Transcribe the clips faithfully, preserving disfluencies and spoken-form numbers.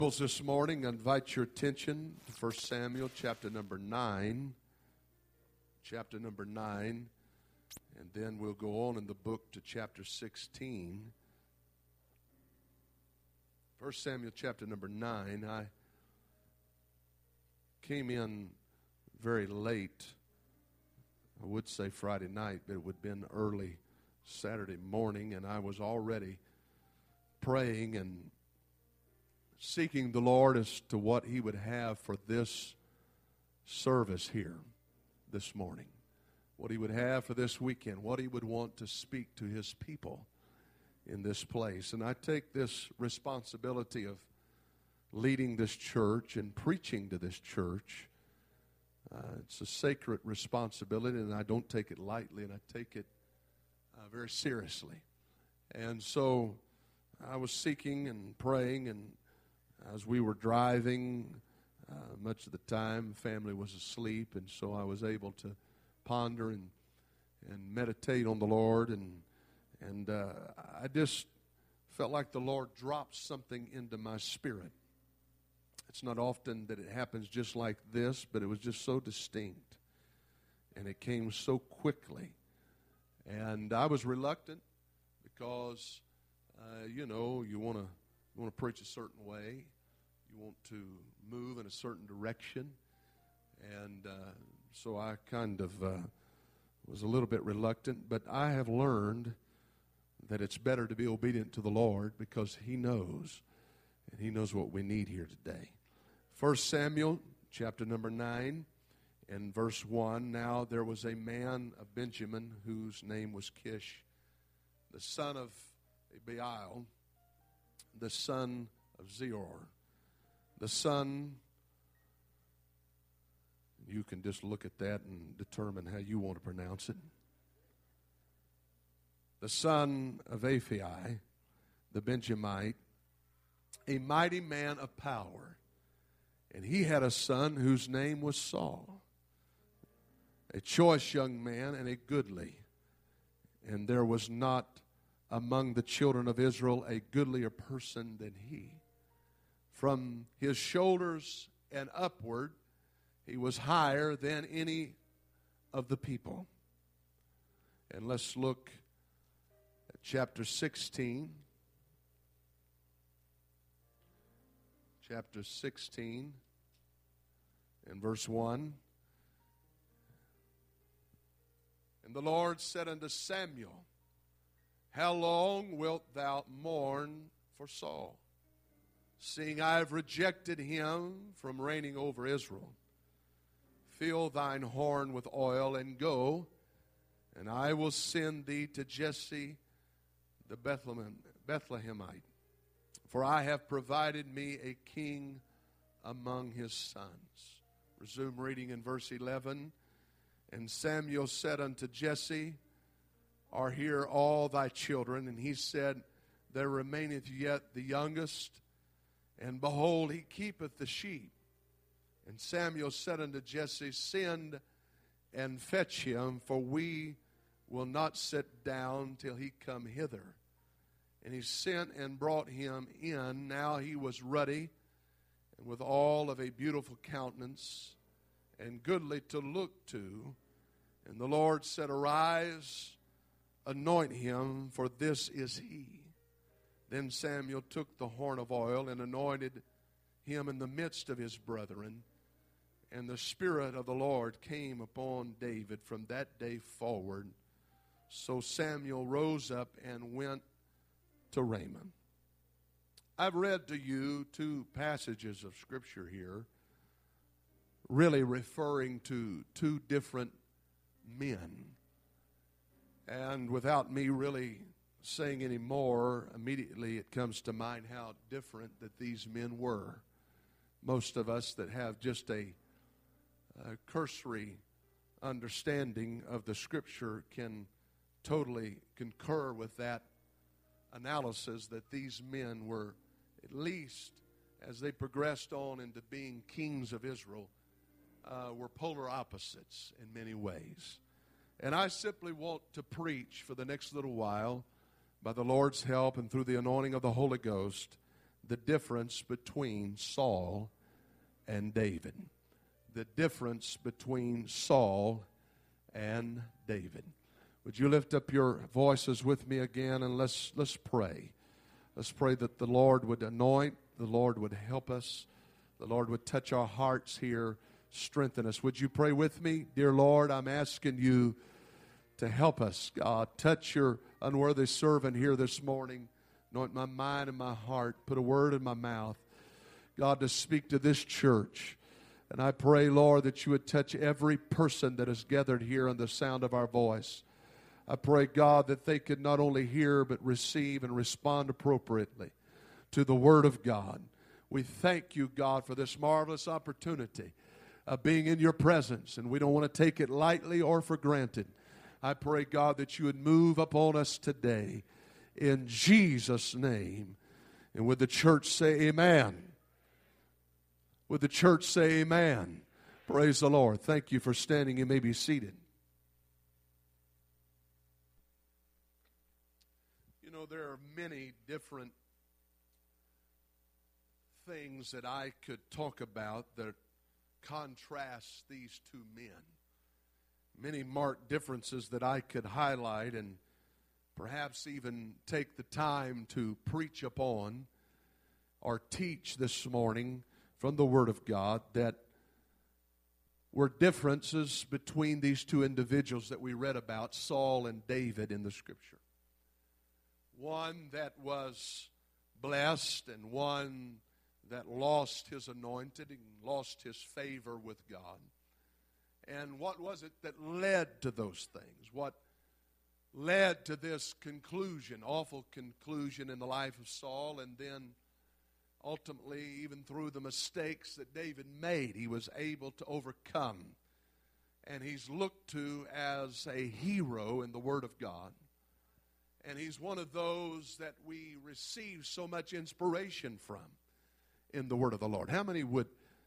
This morning, I invite your attention to First Samuel chapter number nine. Chapter number nine. And then we'll go on in the book to chapter sixteen. First Samuel chapter number nine. I came in very late. I would say Friday night, but it would have been early Saturday morning, and I was already praying and seeking the Lord as to what He would have for this service here this morning, what He would have for this weekend, what He would want to speak to His people in this place. And I take this responsibility of leading this church and preaching to this church. Uh, it's a sacred responsibility, and I don't take it lightly, and I take it uh, very seriously. And so I was seeking and praying, and as we were driving, uh, much of the time, family was asleep, and so I was able to ponder and and meditate on the Lord, and and uh, I just felt like the Lord dropped something into my spirit. It's not often that it happens just like this, but it was just so distinct, and it came so quickly, and I was reluctant because, uh, you know, you want to. You want to preach a certain way. You want to move in a certain direction. And uh, so I kind of uh, was a little bit reluctant. But I have learned that it's better to be obedient to the Lord because He knows. And He knows what we need here today. First Samuel chapter number nine and verse one. Now there was a man of Benjamin whose name was Kish, the son of Abiel, the son of Zeor, the son, you can just look at that and determine how you want to pronounce it, the son of Aphi, the Benjamite, a mighty man of power. And he had a son whose name was Saul, a choice young man and a goodly. And there was not among the children of Israel a goodlier person than he. From his shoulders and upward, he was higher than any of the people. And let's look at chapter sixteen. Chapter sixteen and verse one. And the Lord said unto Samuel, how long wilt thou mourn for Saul, seeing I have rejected him from reigning over Israel? Fill thine horn with oil and go, and I will send thee to Jesse the Bethlehem, Bethlehemite, for I have provided me a king among his sons. Resume reading in verse eleven. And Samuel said unto Jesse, are here all thy children? And he said, there remaineth yet the youngest, and behold, he keepeth the sheep. And Samuel said unto Jesse, send and fetch him, for we will not sit down till he come hither. And he sent and brought him in. Now he was ruddy, and with all of a beautiful countenance, and goodly to look to. And the Lord said, arise, anoint him, for this is he. Then Samuel took the horn of oil and anointed him in the midst of his brethren. And the Spirit of the Lord came upon David from that day forward. So Samuel rose up and went to Ramah. I've read to you two passages of Scripture here, really referring to two different men. And without me really saying any more, immediately it comes to mind how different that these men were. Most of us that have just a, a cursory understanding of the Scripture can totally concur with that analysis that these men were, at least as they progressed on into being kings of Israel, uh, were polar opposites in many ways. And I simply want to preach for the next little while, by the Lord's help and through the anointing of the Holy Ghost, the difference between Saul and David. The difference between Saul and David. Would you lift up your voices with me again, and let's let's pray. Let's pray that the Lord would anoint, the Lord would help us, the Lord would touch our hearts here, strengthen us. Would you pray with me? Dear Lord, I'm asking you to help us, God. Touch your unworthy servant here this morning. Anoint my mind and my heart. Put a word in my mouth, God, to speak to this church. And I pray, Lord, that you would touch every person that is gathered here on the sound of our voice. I pray, God, that they could not only hear but receive and respond appropriately to the Word of God. We thank you, God, for this marvelous opportunity of being in your presence, and we don't want to take it lightly or for granted. I pray, God, that you would move upon us today in Jesus' name. And would the church say amen? Would the church say amen? Praise the Lord. Thank you for standing. You may be seated. You know, there are many different things that I could talk about that contrast these two men. Many marked differences that I could highlight and perhaps even take the time to preach upon or teach this morning from the Word of God that were differences between these two individuals that we read about, Saul and David, in the Scripture. One that was blessed and one that lost his anointing and lost his favor with God. And what was it that led to those things? What led to this conclusion, awful conclusion in the life of Saul, and then ultimately, even through the mistakes that David made, he was able to overcome. And he's looked to as a hero in the Word of God. And he's one of those that we receive so much inspiration from in the Word of the Lord. How many would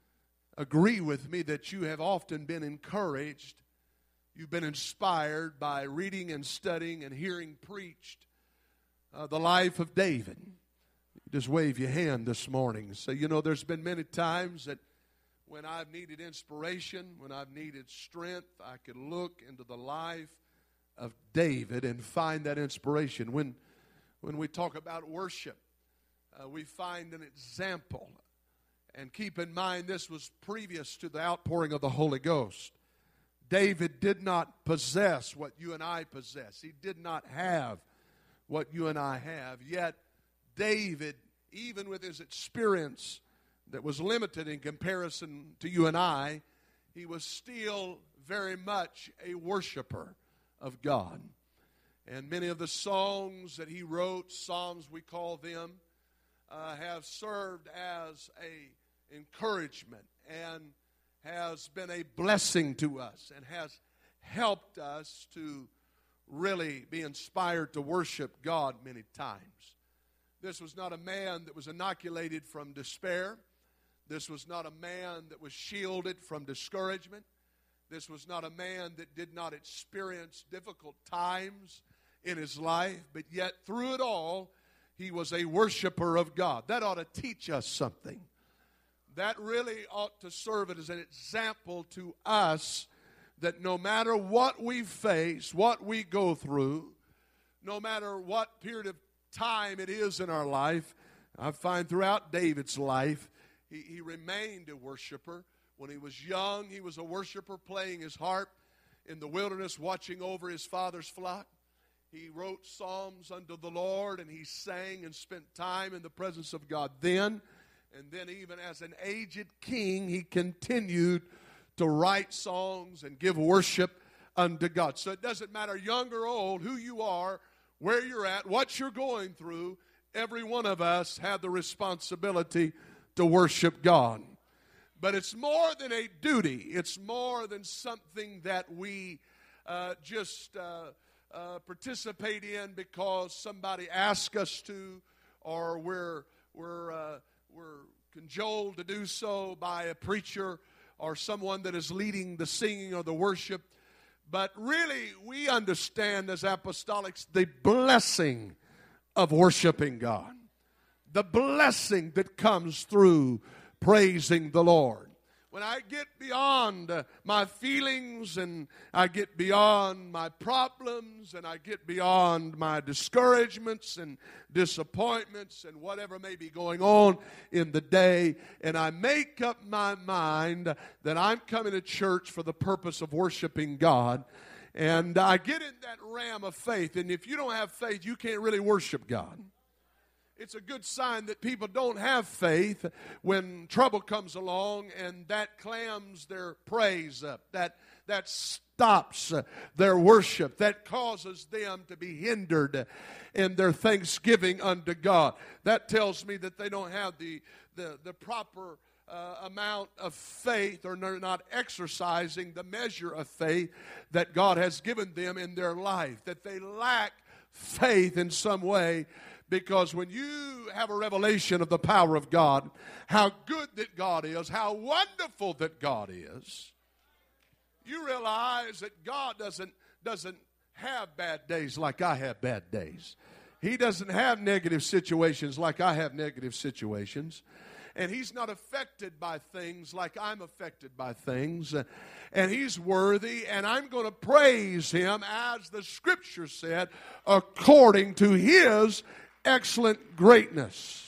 agree with me that you have often been encouraged, you've been inspired by reading and studying and hearing preached uh, the life of David? Just wave your hand this morning and say, you know, there's been many times that when I've needed inspiration, when I've needed strength, I could look into the life of David and find that inspiration. When, when we talk about worship, uh, we find an example. And keep in mind, this was previous to the outpouring of the Holy Ghost. David did not possess what you and I possess. He did not have what you and I have. Yet, David, even with his experience that was limited in comparison to you and I, he was still very much a worshiper of God. And many of the songs that he wrote, psalms we call them, uh, have served as a encouragement and has been a blessing to us and has helped us to really be inspired to worship God many times. This was not a man that was inoculated from despair. This was not a man that was shielded from discouragement. This was not a man that did not experience difficult times in his life, but yet through it all, he was a worshiper of God. That ought to teach us something. That really ought to serve as an example to us that no matter what we face, what we go through, no matter what period of time it is in our life, I find throughout David's life, he, he remained a worshiper. When he was young, he was a worshiper playing his harp in the wilderness, watching over his father's flock. He wrote psalms unto the Lord, and he sang and spent time in the presence of God then. And then even as an aged king, he continued to write songs and give worship unto God. So it doesn't matter, young or old, who you are, where you're at, what you're going through, every one of us have the responsibility to worship God. But it's more than a duty. It's more than something that we uh, just uh, uh, participate in because somebody asked us to, or we're we're uh, we're cajoled to do so by a preacher or someone that is leading the singing or the worship. But really, we understand as apostolics the blessing of worshiping God. the blessing that comes through praising the Lord. When I get beyond uh, my feelings and I get beyond my problems and I get beyond my discouragements and disappointments and whatever may be going on in the day, and I make up my mind that I'm coming to church for the purpose of worshiping God, and I get in that realm of faith, and if you don't have faith, you can't really worship God. It's a good sign that people don't have faith when trouble comes along and that clams their praise up, that, that stops their worship, that causes them to be hindered in their thanksgiving unto God. That tells me that they don't have the, the, the proper uh, amount of faith, or they're not exercising the measure of faith that God has given them in their life, that they lack faith in some way. Because when you have a revelation of the power of God, how good that God is, how wonderful that God is, you realize that God doesn't, doesn't have bad days like I have bad days. He doesn't have negative situations like I have negative situations. And He's not affected by things like I'm affected by things. And He's worthy, and I'm going to praise Him, as the Scripture said, according to His excellent greatness.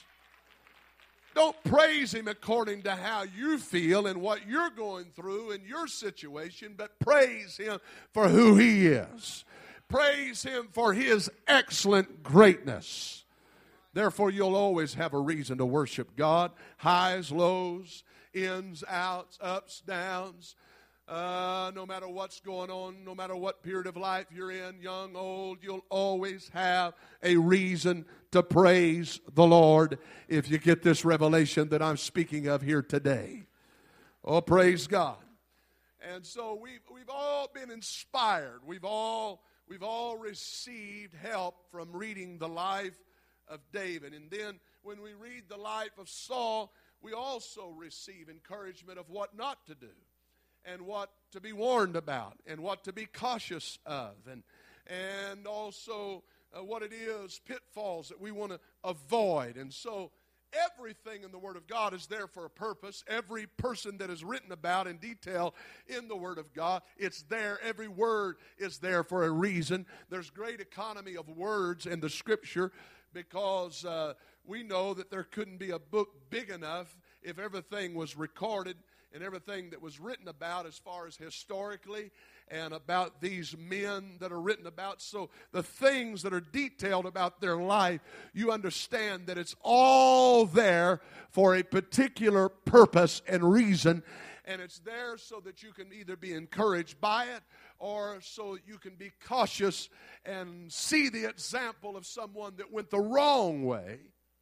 Don't praise Him according to how you feel and what you're going through in your situation, but praise Him for who He is. Praise Him for His excellent greatness. Therefore, you'll always have a reason to worship God. Highs, lows, ins, outs, ups, downs. Uh, no matter what's going on, no matter what period of life you're in, young, old, you'll always have a reason to praise the Lord if you get this revelation that I'm speaking of here today. Oh, praise God. And so we've, we've all been inspired. We've all, we've all received help from reading the life of David. And then when we read the life of Saul, we also receive encouragement of what not to do, and what to be warned about, and what to be cautious of, and and also uh, what it is, pitfalls that we want to avoid. And so everything in the Word of God is there for a purpose. Every person that is written about in detail in the Word of God, it's there. Every word is there for a reason. There's great economy of words in the Scripture, because uh, we know that there couldn't be a book big enough if everything was recorded and everything that was written about as far as historically and about these men that are written about. So the things that are detailed about their life, you understand that it's all there for a particular purpose and reason. And it's there so that you can either be encouraged by it, or so you can be cautious and see the example of someone that went the wrong way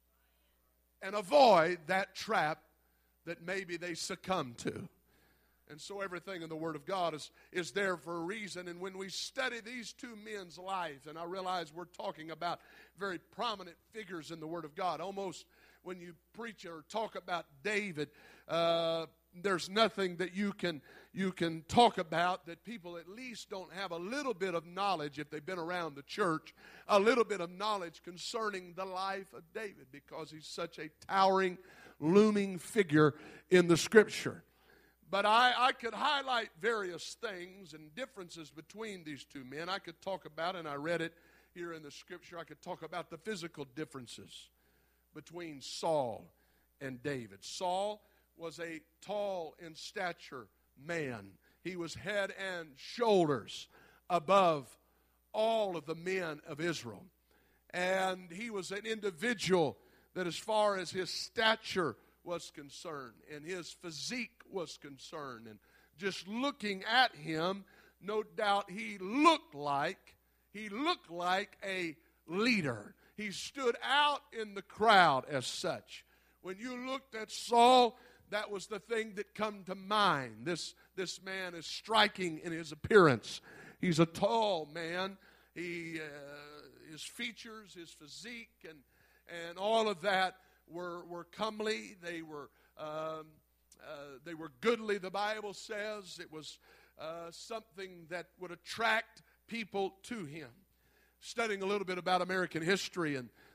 and avoid that trap that maybe they succumbed to. And so everything in the Word of God is, is there for a reason. And when we study these two men's lives, and I realize we're talking about very prominent figures in the Word of God. Almost when you preach or talk about David, uh, there's nothing that you can you can talk about that people at least don't have a little bit of knowledge, if they've been around the church, a little bit of knowledge concerning the life of David, because he's such a towering, looming figure in the Scripture. But I, I could highlight various things and differences between these two men. I could talk about, and I read it here in the Scripture, I could talk about the physical differences between Saul and David. Saul was a tall in stature man. He was head and shoulders above all of the men of Israel. And he was an individual that, as far as his stature was concerned and his physique was concerned, and just looking at him, no doubt he looked like, he looked like a leader. He stood out in the crowd as such. When you looked at Saul, that was the thing that come to mind. This, this man is striking in his appearance. He's a tall man. He, uh, his features, his physique, and, and all of that were, were comely. They were, um, uh, they were goodly, the Bible says. It was uh, something that would attract people to him. Studying a little bit about American history and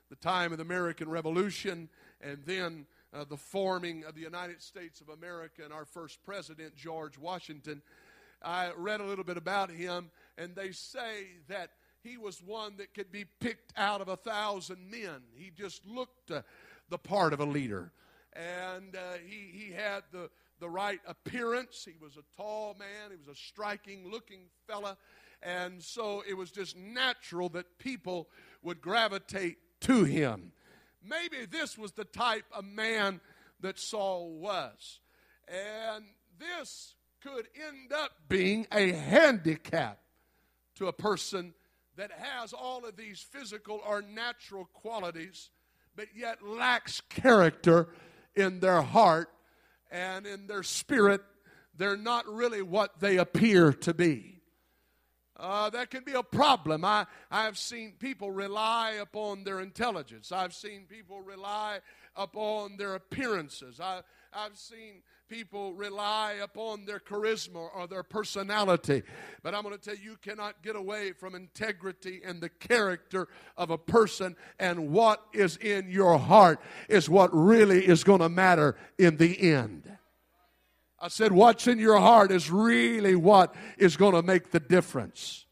the time of the American Revolution, and then uh, the forming of the United States of America and our first president, George Washington. I read a little bit about him, and they say that he was one that could be picked out of a thousand men. He just looked uh, the part of a leader. And uh, he, he had the, the right appearance. He was a tall man. He was a striking-looking fella. And so it was just natural that people would gravitate to him. Maybe this was the type of man that Saul was. And this could end up being a handicap to a person that has all of these physical or natural qualities, but yet lacks character in their heart and in their spirit. They're not really what they appear to be. Uh, that can be a problem. I, I've seen people rely upon their intelligence. I've seen people rely upon their appearances. I, I've seen people rely upon their charisma or their personality. But I'm going to tell you, you cannot get away from integrity and the character of a person, and what is in your heart is what really is going to matter in the end. I said what's in your heart is really what is going to make the difference.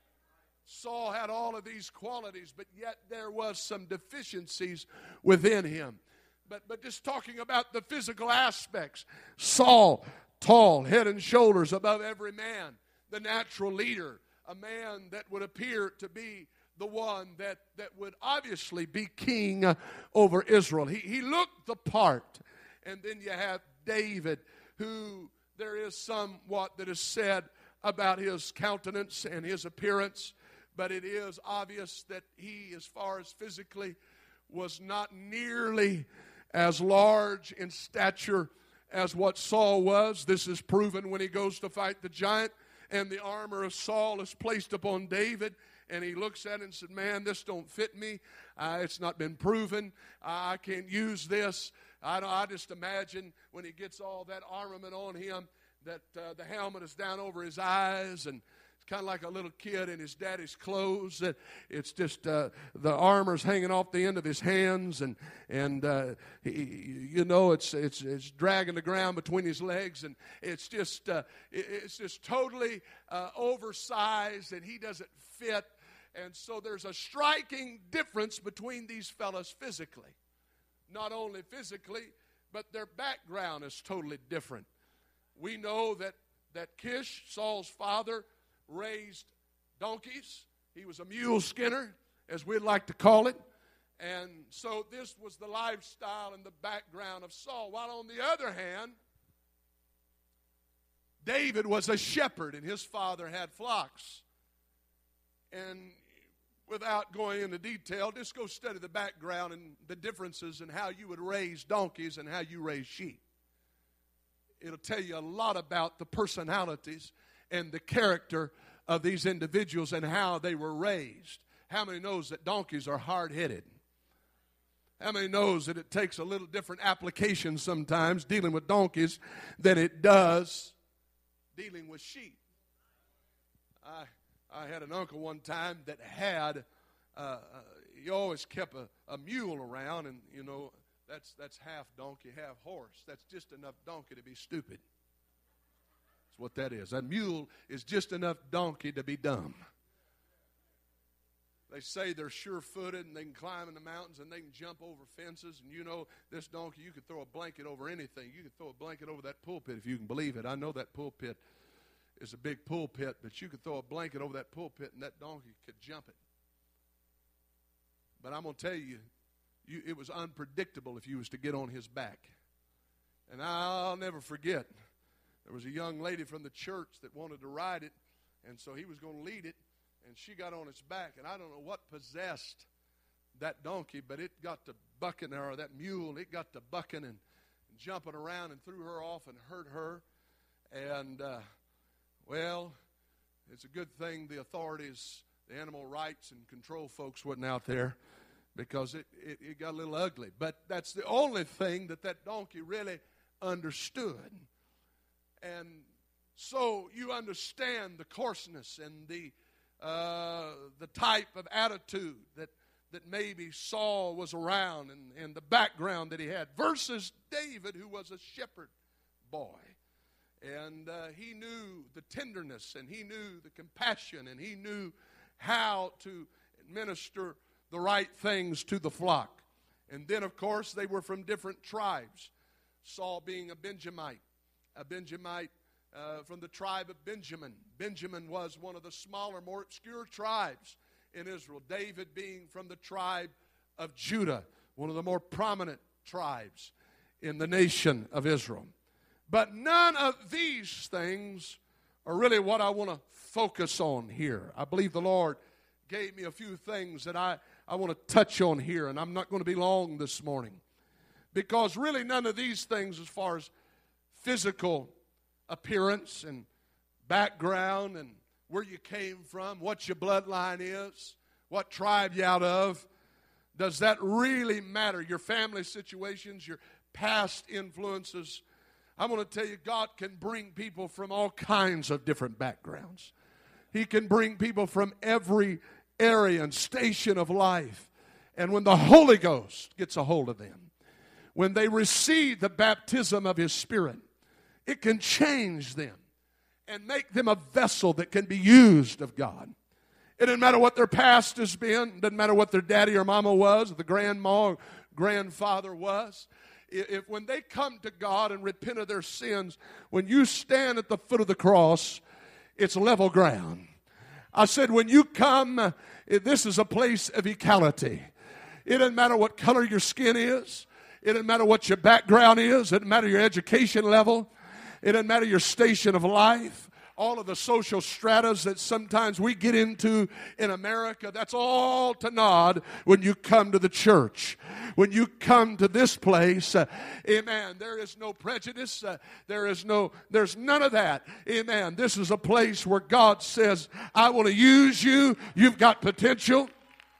Saul had all of these qualities, but yet there was some deficiencies within him. But, but just talking about the physical aspects, Saul, tall, head and shoulders above every man, the natural leader, a man that would appear to be the one that, that would obviously be king over Israel. He, he looked the part. And then you have David, who there is somewhat that is said about his countenance and his appearance, but it is obvious that he, as far as physically, was not nearly as large in stature as what Saul was. This is proven when he goes to fight the giant, and the armor of Saul is placed upon David, and he looks at it and said, man, this don't fit me. Uh, it's not been proven. Uh, I can't use this. I, don't, I just imagine when he gets all that armament on him, that uh, the helmet is down over his eyes, and it's kind of like a little kid in his daddy's clothes. It's just uh, the armor's hanging off the end of his hands, and and uh, he, you know it's it's it's dragging the ground between his legs, and it's just uh, it's just totally uh, oversized, and he doesn't fit. And so there's a striking difference between these fellas physically. Not only physically, but their background is totally different. We know that that Kish, Saul's father, raised donkeys. He was a mule skinner, as we'd like to call it. And so this was the lifestyle and the background of Saul. While on the other hand, David was a shepherd, and his father had flocks. And without going into detail, just go study the background and the differences in how you would raise donkeys and how you raise sheep. It'll tell you a lot about the personalities and the character of these individuals and how they were raised. How many knows that donkeys are hard-headed? How many knows that it takes a little different application sometimes dealing with donkeys than it does dealing with sheep? I I had an uncle one time that had, uh, uh, he always kept a, a mule around, and, you know, that's that's half donkey, half horse. That's just enough donkey to be stupid. That's what that is. A mule is just enough donkey to be dumb. They say they're sure-footed, and they can climb in the mountains, and they can jump over fences. And you know, this donkey, you could throw a blanket over anything. You could throw a blanket over that pulpit if you can believe it. I know that pulpit is a big pulpit, but you could throw a blanket over that pulpit, and that donkey could jump it. But I'm going to tell you, you, it was unpredictable if you was to get on his back. And I'll never forget, there was a young lady from the church that wanted to ride it, and so he was going to lead it, and she got on its back. And I don't know what possessed that donkey, but it got to bucking, or that mule, it got to bucking and, and jumping around and threw her off and hurt her. And, uh, well, it's a good thing the authorities, the animal rights and control folks wasn't out there, because it, it, it got a little ugly. But that's the only thing that that donkey really understood. And so you understand the coarseness and the uh, the type of attitude that that maybe Saul was around and, and the background that he had versus David, who was a shepherd boy. And uh, he knew the tenderness, and he knew the compassion, and he knew how to administer the right things to the flock. And then, of course, they were from different tribes. Saul being a Benjamite, a Benjamite uh, from the tribe of Benjamin. Benjamin was one of the smaller, more obscure tribes in Israel. David being from the tribe of Judah, one of the more prominent tribes in the nation of Israel. But none of these things are really what I want to focus on here. I believe the Lord gave me a few things that I, I want to touch on here, and I'm not going to be long this morning. Because really none of these things, as far as physical appearance and background and where you came from, what your bloodline is, what tribe you're out of, does that really matter? Your family situations, your past influences. I'm going to tell you, God can bring people from all kinds of different backgrounds. He can bring people from every area and station of life. And when the Holy Ghost gets a hold of them, when they receive the baptism of His Spirit, it can change them and make them a vessel that can be used of God. It doesn't matter what their past has been. It doesn't matter what their daddy or mama was, or the grandma or grandfather was. If when they come to God and repent of their sins, when you stand at the foot of the cross, it's level ground. I said, when you come, this is a place of equality. It doesn't matter what color your skin is. It doesn't matter what your background is. It doesn't matter your education level. It doesn't matter your station of life. All of the social stratas that sometimes we get into in America, that's all to nod when you come to the church. When you come to this place, uh, amen, there is no prejudice. Uh, there is no, there's none of that. Amen. This is a place where God says, I want to use you. You've got potential.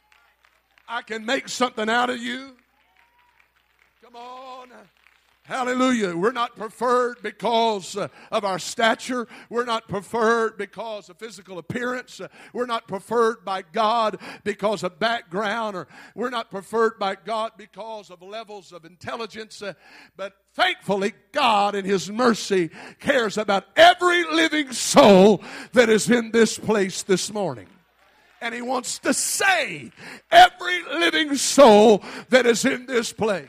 I can make something out of you. Come on. Hallelujah. We're not preferred because uh, of our stature. We're not preferred because of physical appearance. Uh, we're not preferred by God because of background. Or we're not preferred by God because of levels of intelligence. Uh, but thankfully, God in His mercy cares about every living soul that is in this place this morning. And He wants to save every living soul that is in this place.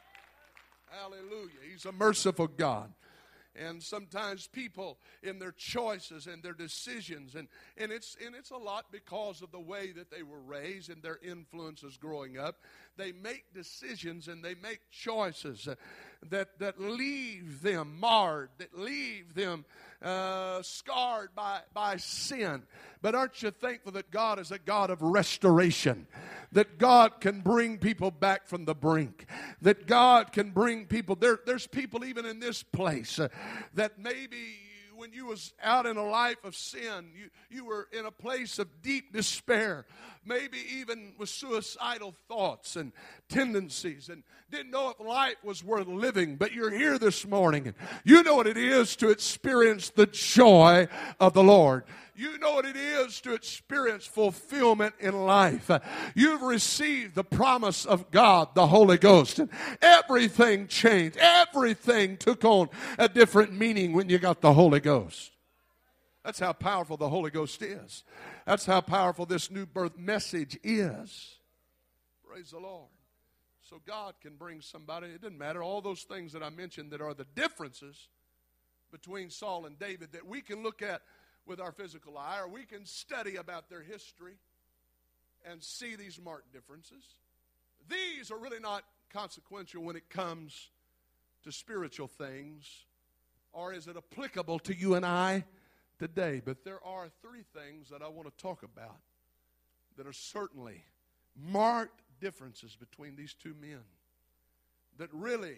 He's a merciful God. And sometimes people in their choices and their decisions, and, and it's and it's a lot because of the way that they were raised and their influences growing up. They make decisions and they make choices that, that leave them marred, that leave them uh, scarred by, by sin. But aren't you thankful that God is a God of restoration? That God can bring people back from the brink. That God can bring people. There, there's people even in this place uh, that maybe when you was out in a life of sin, you, you were in a place of deep despair, maybe even with suicidal thoughts and tendencies, and didn't know if life was worth living. But you're here this morning, and you know what it is to experience the joy of the Lord. You know what it is to experience fulfillment in life. You've received the promise of God, the Holy Ghost, and everything changed. Everything took on a different meaning when you got the Holy Ghost. That's how powerful the Holy Ghost is. That's how powerful this new birth message is. Praise the Lord. So God can bring somebody. It doesn't matter. All those things that I mentioned that are the differences between Saul and David that we can look at with our physical eye, or we can study about their history and see these marked differences. These are really not consequential when it comes to spiritual things, or is it applicable to you and I today? But there are three things that I want to talk about that are certainly marked differences between these two men that really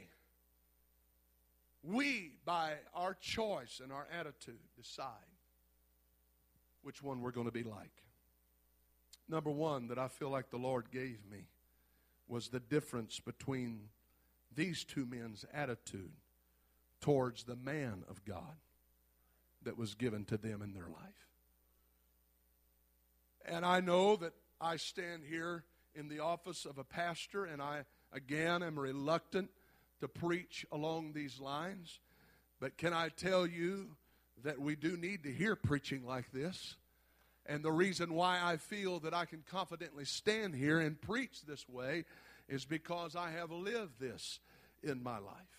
we, by our choice and our attitude, decide which one we're going to be like. Number one that I feel like the Lord gave me was the difference between these two men's attitude towards the man of God that was given to them in their life. And I know that I stand here in the office of a pastor, and I, again, am reluctant to preach along these lines. But can I tell you that we do need to hear preaching like this? And the reason why I feel that I can confidently stand here and preach this way is because I have lived this in my life.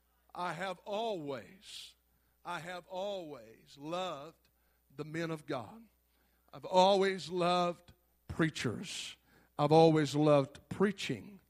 I have always, I have always loved the men of God. I've always loved preachers. I've always loved preaching.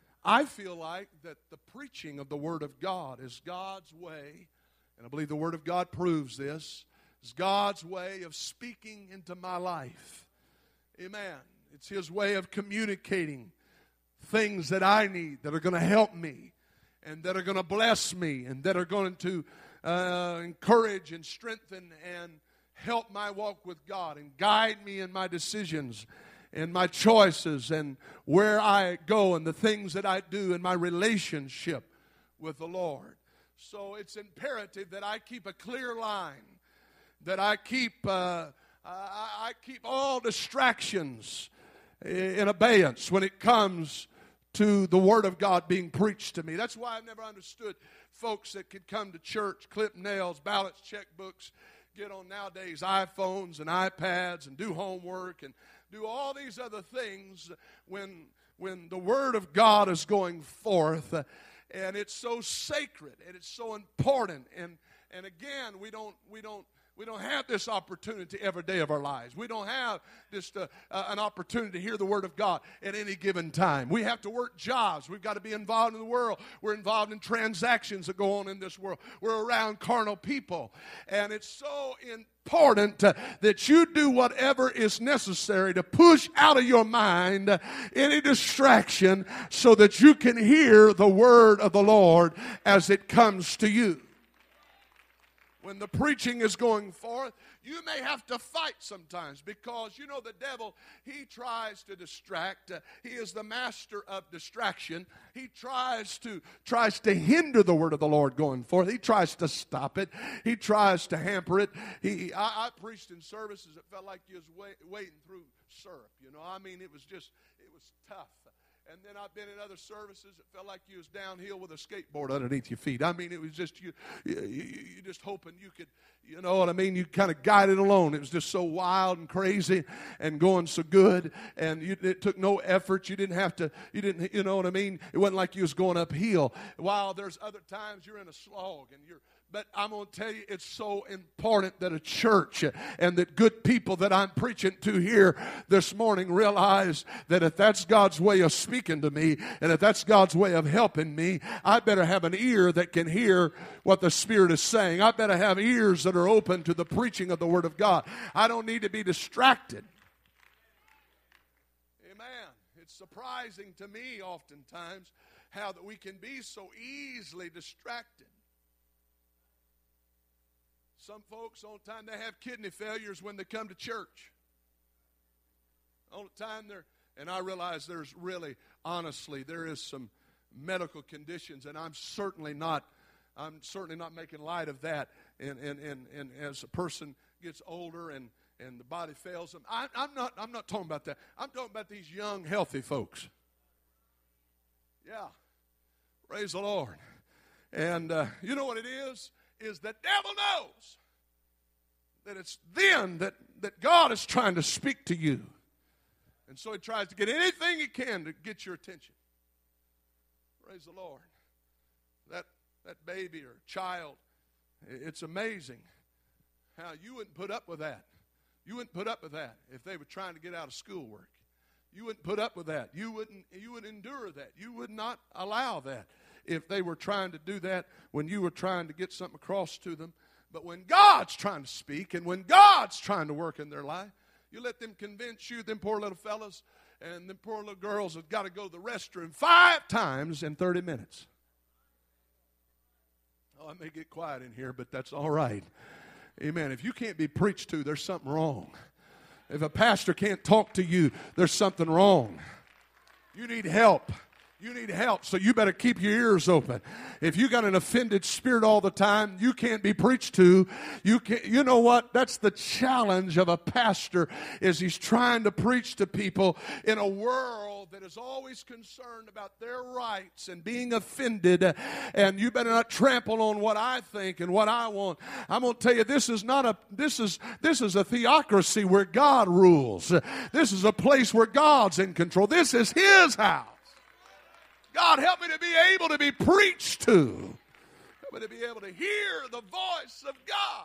I feel like that the preaching of the Word of God is God's way, and I believe the Word of God proves this, is God's way of speaking into my life. Amen. It's His way of communicating things that I need, that are going to help me, and that are going to bless me, and that are going to uh, encourage and strengthen and help my walk with God, and guide me in my decisions and my choices and where I go and the things that I do in my relationship with the Lord. So it's imperative that I keep a clear line, that I keep uh, I, I keep all distractions in abeyance when it comes to the Word of God being preached to me. That's why I've never understood folks that could come to church, clip nails, ballots, checkbooks, get on nowadays iPhones and iPads and do homework and do all these other things when when the Word of God is going forth, uh, and it's so sacred and it's so important. And and again, we don't we don't we don't have this opportunity every day of our lives. We don't have just uh, uh, an opportunity to hear the Word of God at any given time. We have to work jobs. We've got to be involved in the world. We're involved in transactions that go on in this world. We're around carnal people. And it's so important uh, that you do whatever is necessary to push out of your mind uh, any distraction so that you can hear the Word of the Lord as it comes to you. When the preaching is going forth, you may have to fight sometimes because, you know, the devil, he tries to distract. Uh, he is the master of distraction. He tries to tries to hinder the word of the Lord going forth. He tries to stop it. He tries to hamper it. He, I, I preached in services that felt like you was wait, wading through syrup. You know, I mean, it was just, it was tough. And then I've been in other services that felt like you was downhill with a skateboard underneath your feet. I mean, it was just, you you, you just hoping you could, you know what I mean? You kind of guided alone. It was just so wild and crazy and going so good. And you, it took no effort. You didn't have to, you didn't, you know what I mean? It wasn't like you was going uphill. While there's other times you're in a slog and you're, but I'm going to tell you, it's so important that a church and that good people that I'm preaching to here this morning realize that if that's God's way of speaking to me and if that's God's way of helping me, I better have an ear that can hear what the Spirit is saying. I better have ears that are open to the preaching of the Word of God. I don't need to be distracted. Amen. It's surprising to me oftentimes how that we can be so easily distracted. Some folks, on time they have kidney failures when they come to church. On the time they're, and I realize there's really, honestly, there is some medical conditions, and I'm certainly not, I'm certainly not making light of that. And and and, and as a person gets older and, and the body fails them, I, I'm not, I'm not talking about that. I'm talking about these young, healthy folks. Yeah, praise the Lord. And uh, you know what it is? Is the devil knows that it's then that, that God is trying to speak to you. And so he tries to get anything he can to get your attention. Praise the Lord. That, that baby or child, it's amazing how you wouldn't put up with that. You wouldn't put up with that if they were trying to get out of schoolwork. You wouldn't put up with that. You wouldn't, you would endure that. You would not allow that if they were trying to do that when you were trying to get something across to them. But when God's trying to speak and when God's trying to work in their life, you let them convince you, them poor little fellas and them poor little girls have got to go to the restroom five times in thirty minutes. Oh, I may get quiet in here, but that's all right. Amen. If you can't be preached to, there's something wrong. If a pastor can't talk to you, there's something wrong. You need help. You need help, so you better keep your ears open. If you got an offended spirit all the time, you can't be preached to. You can't, you know what? That's the challenge of a pastor, is he's trying to preach to people in a world that is always concerned about their rights and being offended. And you better not trample on what I think and what I want. I'm going to tell you, this is not a this is this is a theocracy where God rules. This is a place where God's in control. This is His house. God, help me to be able to be preached to. Help me to be able to hear the voice of God.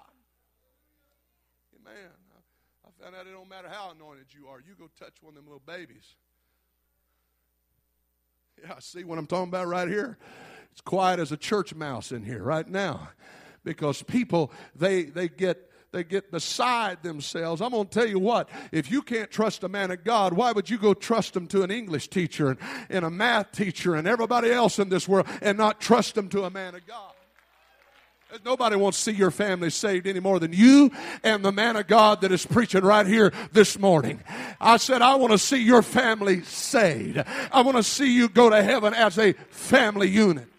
Amen. I found out it don't matter how anointed you are. You go touch one of them little babies. Yeah, I see what I'm talking about right here. It's quiet as a church mouse in here right now. Because people, they they get They get beside themselves. I'm going to tell you what, if you can't trust a man of God, why would you go trust him to an English teacher and, and a math teacher and everybody else in this world and not trust him to a man of God? Nobody wants to see your family saved any more than you and the man of God that is preaching right here this morning. I said, I want to see your family saved. I want to see you go to heaven as a family unit.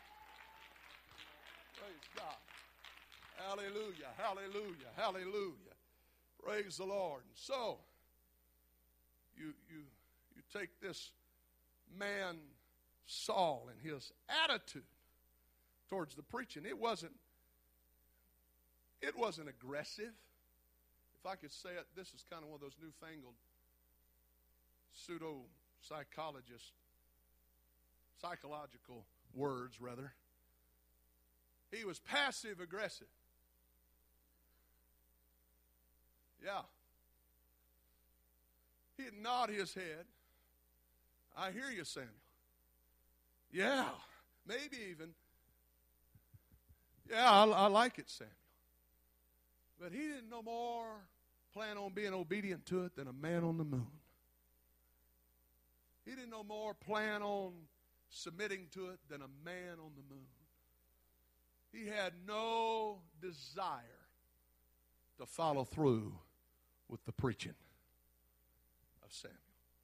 Hallelujah, hallelujah. Praise the Lord. And so, you, you, you take this man, Saul, and his attitude towards the preaching. It wasn't, it wasn't aggressive. If I could say it, this is kind of one of those newfangled pseudo-psychologist, psychological words, rather. He was passive-aggressive. Yeah. He'd nod his head. I hear you, Samuel. Yeah. Maybe even. Yeah, I, I like it, Samuel. But he didn't no more plan on being obedient to it than a man on the moon. He didn't no more plan on submitting to it than a man on the moon. He had no desire to follow through with the preaching of Samuel.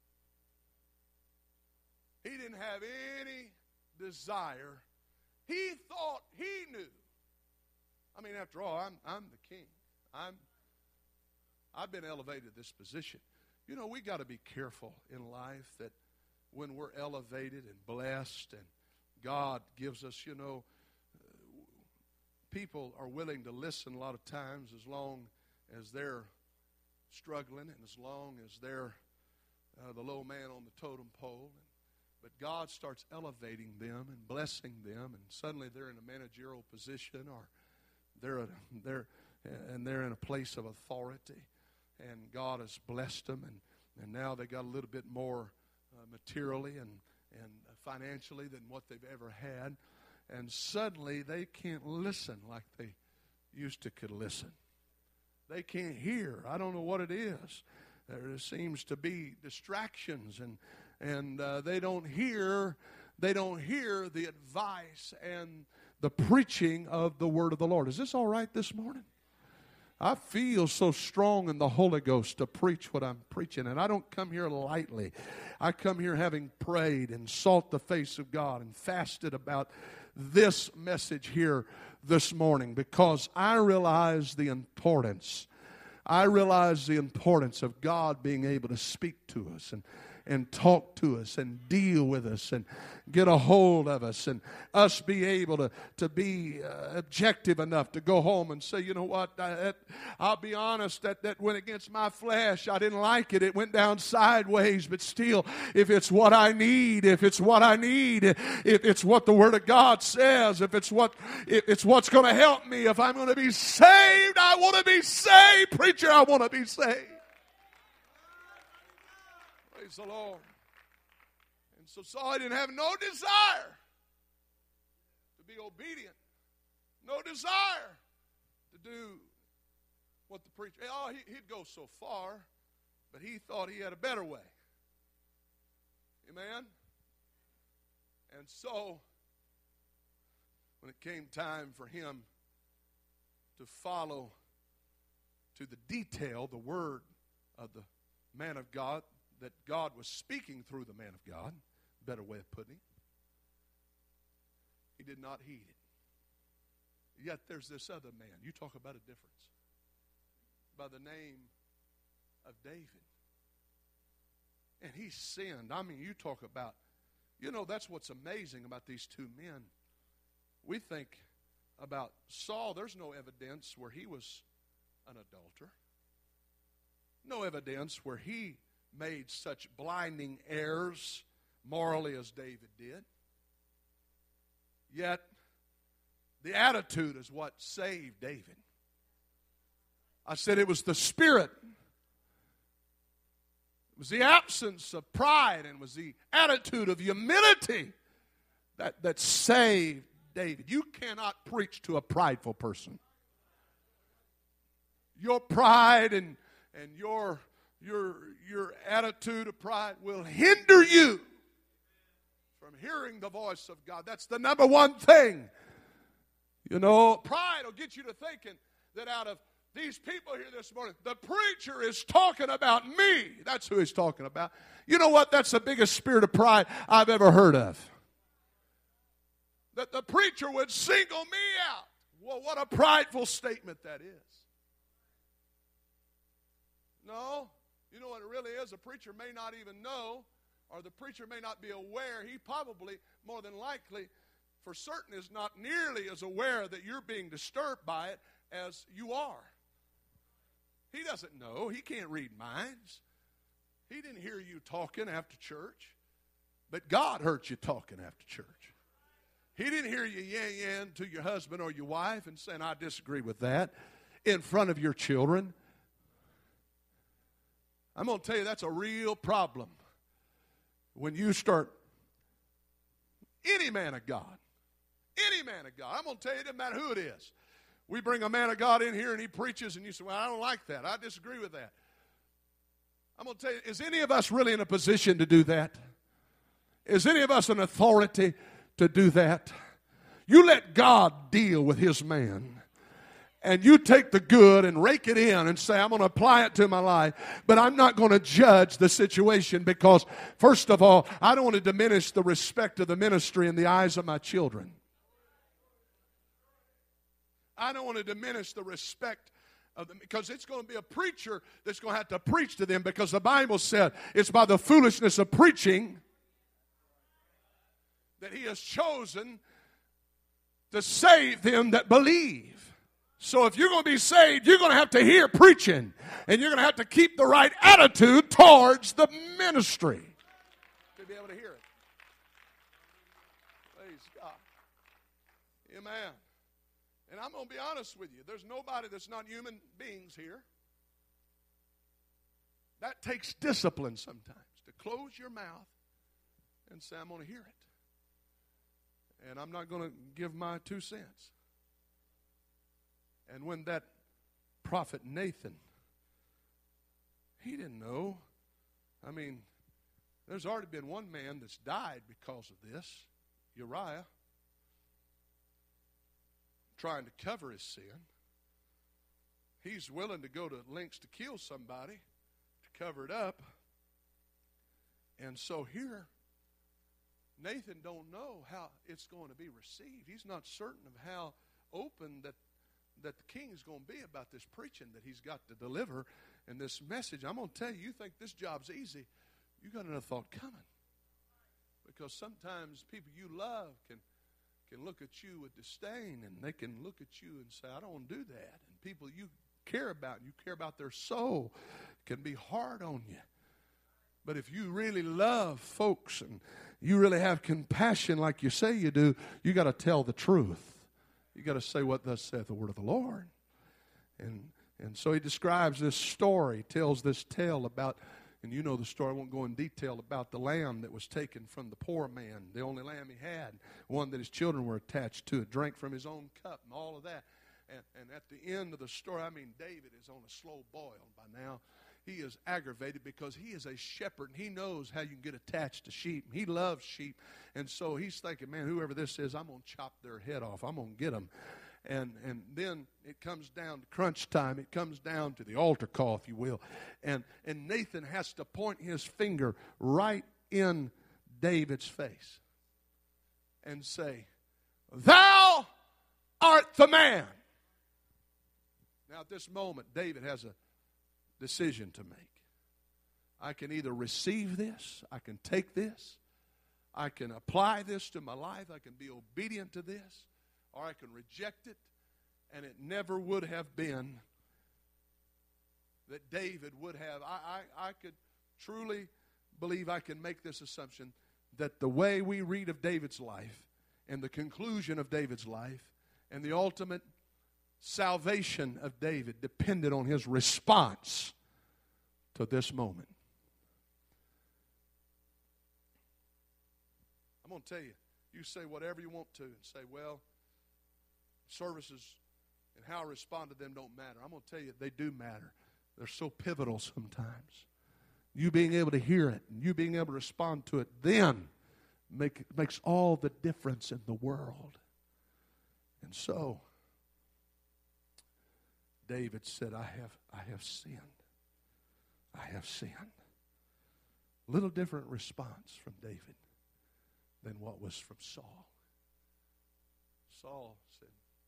He didn't have any desire. He thought he knew. I mean, after all, I'm I'm the king. I'm I've been elevated to this position. You know, we got to be careful in life that when we're elevated and blessed and God gives us, you know, people are willing to listen a lot of times as long as they're struggling and as long as they're uh, the low man on the totem pole. But God starts elevating them and blessing them, and suddenly they're in a managerial position, or they're a, they're and they're in a place of authority, and God has blessed them, and, and now they got a little bit more uh, materially and and financially than what they've ever had. And suddenly they can't listen like they used to could listen. They can't hear. I don't know what it is. There seems to be distractions, and and uh, they don't hear. They don't hear the advice and the preaching of the word of the Lord. Is this all right this morning? I feel so strong in the Holy Ghost to preach what I'm preaching. And I don't come here lightly. I come here having prayed and sought the face of God and fasted about this message here this morning, because I realize the importance. I realize the importance of God being able to speak to us and and talk to us and deal with us and get a hold of us, and us be able to, to be uh, objective enough to go home and say, you know what, I, that, I'll be honest, that, that went against my flesh. I didn't like it. It went down sideways, but still, if it's what I need, if it's what I need, if it's what the Word of God says, if it's what if it's what's going to help me, if I'm going to be saved, I want to be saved. Preacher, I want to be saved. Praise the Lord. And so Saul didn't have no desire to be obedient, no desire to do what the preacher. Oh, he, he'd go so far, but he thought he had a better way. Amen. And so, when it came time for him to follow to the detail the word of the man of God, that God was speaking through the man of God, better way of putting it, He did not heed it. Yet there's this other man. You talk about a difference. By the name of David. And he sinned. I mean, you talk about, you know, that's what's amazing about these two men. We think about Saul, there's no evidence where he was an adulterer. No evidence where he made such blinding errors morally as David did. Yet, the attitude is what saved David. I said it was the Spirit. It was the absence of pride and was the attitude of humility that, that saved David. You cannot preach to a prideful person. Your pride and, and your, your, your attitude of pride will hinder you from hearing the voice of God. That's the number one thing. You know, pride will get you to thinking that out of these people here this morning, the preacher is talking about me. That's who he's talking about. You know what? That's the biggest spirit of pride I've ever heard of. That the preacher would single me out. Well, what a prideful statement that is. No, you know what it really is? A preacher may not even know, or the preacher may not be aware. He probably, more than likely, for certain is not nearly as aware that you're being disturbed by it as you are. He doesn't know. He can't read minds. He didn't hear you talking after church, but God heard you talking after church. He didn't hear you yan-yan to your husband or your wife and saying, I disagree with that, in front of your children. I'm going to tell you that's a real problem. When you start, any man of God, any man of God, I'm going to tell you it doesn't matter who it is. We bring a man of God in here and he preaches and you say, well, I don't like that. I disagree with that. I'm going to tell you, is any of us really in a position to do that? Is any of us an authority to do that? You let God deal with his man. And you take the good and rake it in and say, I'm going to apply it to my life. But I'm not going to judge the situation because, first of all, I don't want to diminish the respect of the ministry in the eyes of my children. I don't want to diminish the respect of them because it's going to be a preacher that's going to have to preach to them because the Bible said it's by the foolishness of preaching that he has chosen to save them that believe. So if you're going to be saved, you're going to have to hear preaching and you're going to have to keep the right attitude towards the ministry to be able to hear it. Praise God. Amen. And I'm going to be honest with you. There's nobody that's not human beings here. That takes discipline sometimes to close your mouth and say, I'm going to hear it. And I'm not going to give my two cents. And when that prophet Nathan, he didn't know. I mean, there's already been one man that's died because of this, Uriah. Trying to cover his sin. He's willing to go to lengths to kill somebody to cover it up. And so here, Nathan don't know how it's going to be received. He's not certain of how open that, that the king is going to be about this preaching that he's got to deliver and this message. I'm going to tell you, you think this job's easy, you got another thought coming. Because sometimes people you love can can look at you with disdain, and they can look at you and say, I don't want to do that. And people you care about, you care about their soul, can be hard on you. But if you really love folks and you really have compassion like you say you do, you got to tell the truth. You got to say what thus saith the word of the Lord. And and so he describes this story, tells this tale about, and you know the story, I won't go in detail, about the lamb that was taken from the poor man, the only lamb he had, one that his children were attached to, it drank from his own cup and all of that. And, and at the end of the story, I mean, David is on a slow boil by now. He is aggravated because he is a shepherd and he knows how you can get attached to sheep. He loves sheep. And so he's thinking, man, whoever this is, I'm going to chop their head off. I'm going to get them. And and then it comes down to crunch time. It comes down to the altar call, if you will. And, and Nathan has to point his finger right in David's face and say, thou art the man. Now at this moment, David has a decision to make. I can either receive this, I can take this, I can apply this to my life, I can be obedient to this, or I can reject it, and it never would have been that David would have. I, I, I could truly believe I can make this assumption that the way we read of David's life and the conclusion of David's life and the ultimate salvation of David depended on his response to this moment. I'm going to tell you, you say whatever you want to and say, well, services and how I respond to them don't matter. I'm going to tell you, they do matter. They're so pivotal sometimes. You being able to hear it and you being able to respond to it then make, makes all the difference in the world. And so, David said, I have, I have sinned. I have sinned. Little different response from David than what was from Saul. Saul said,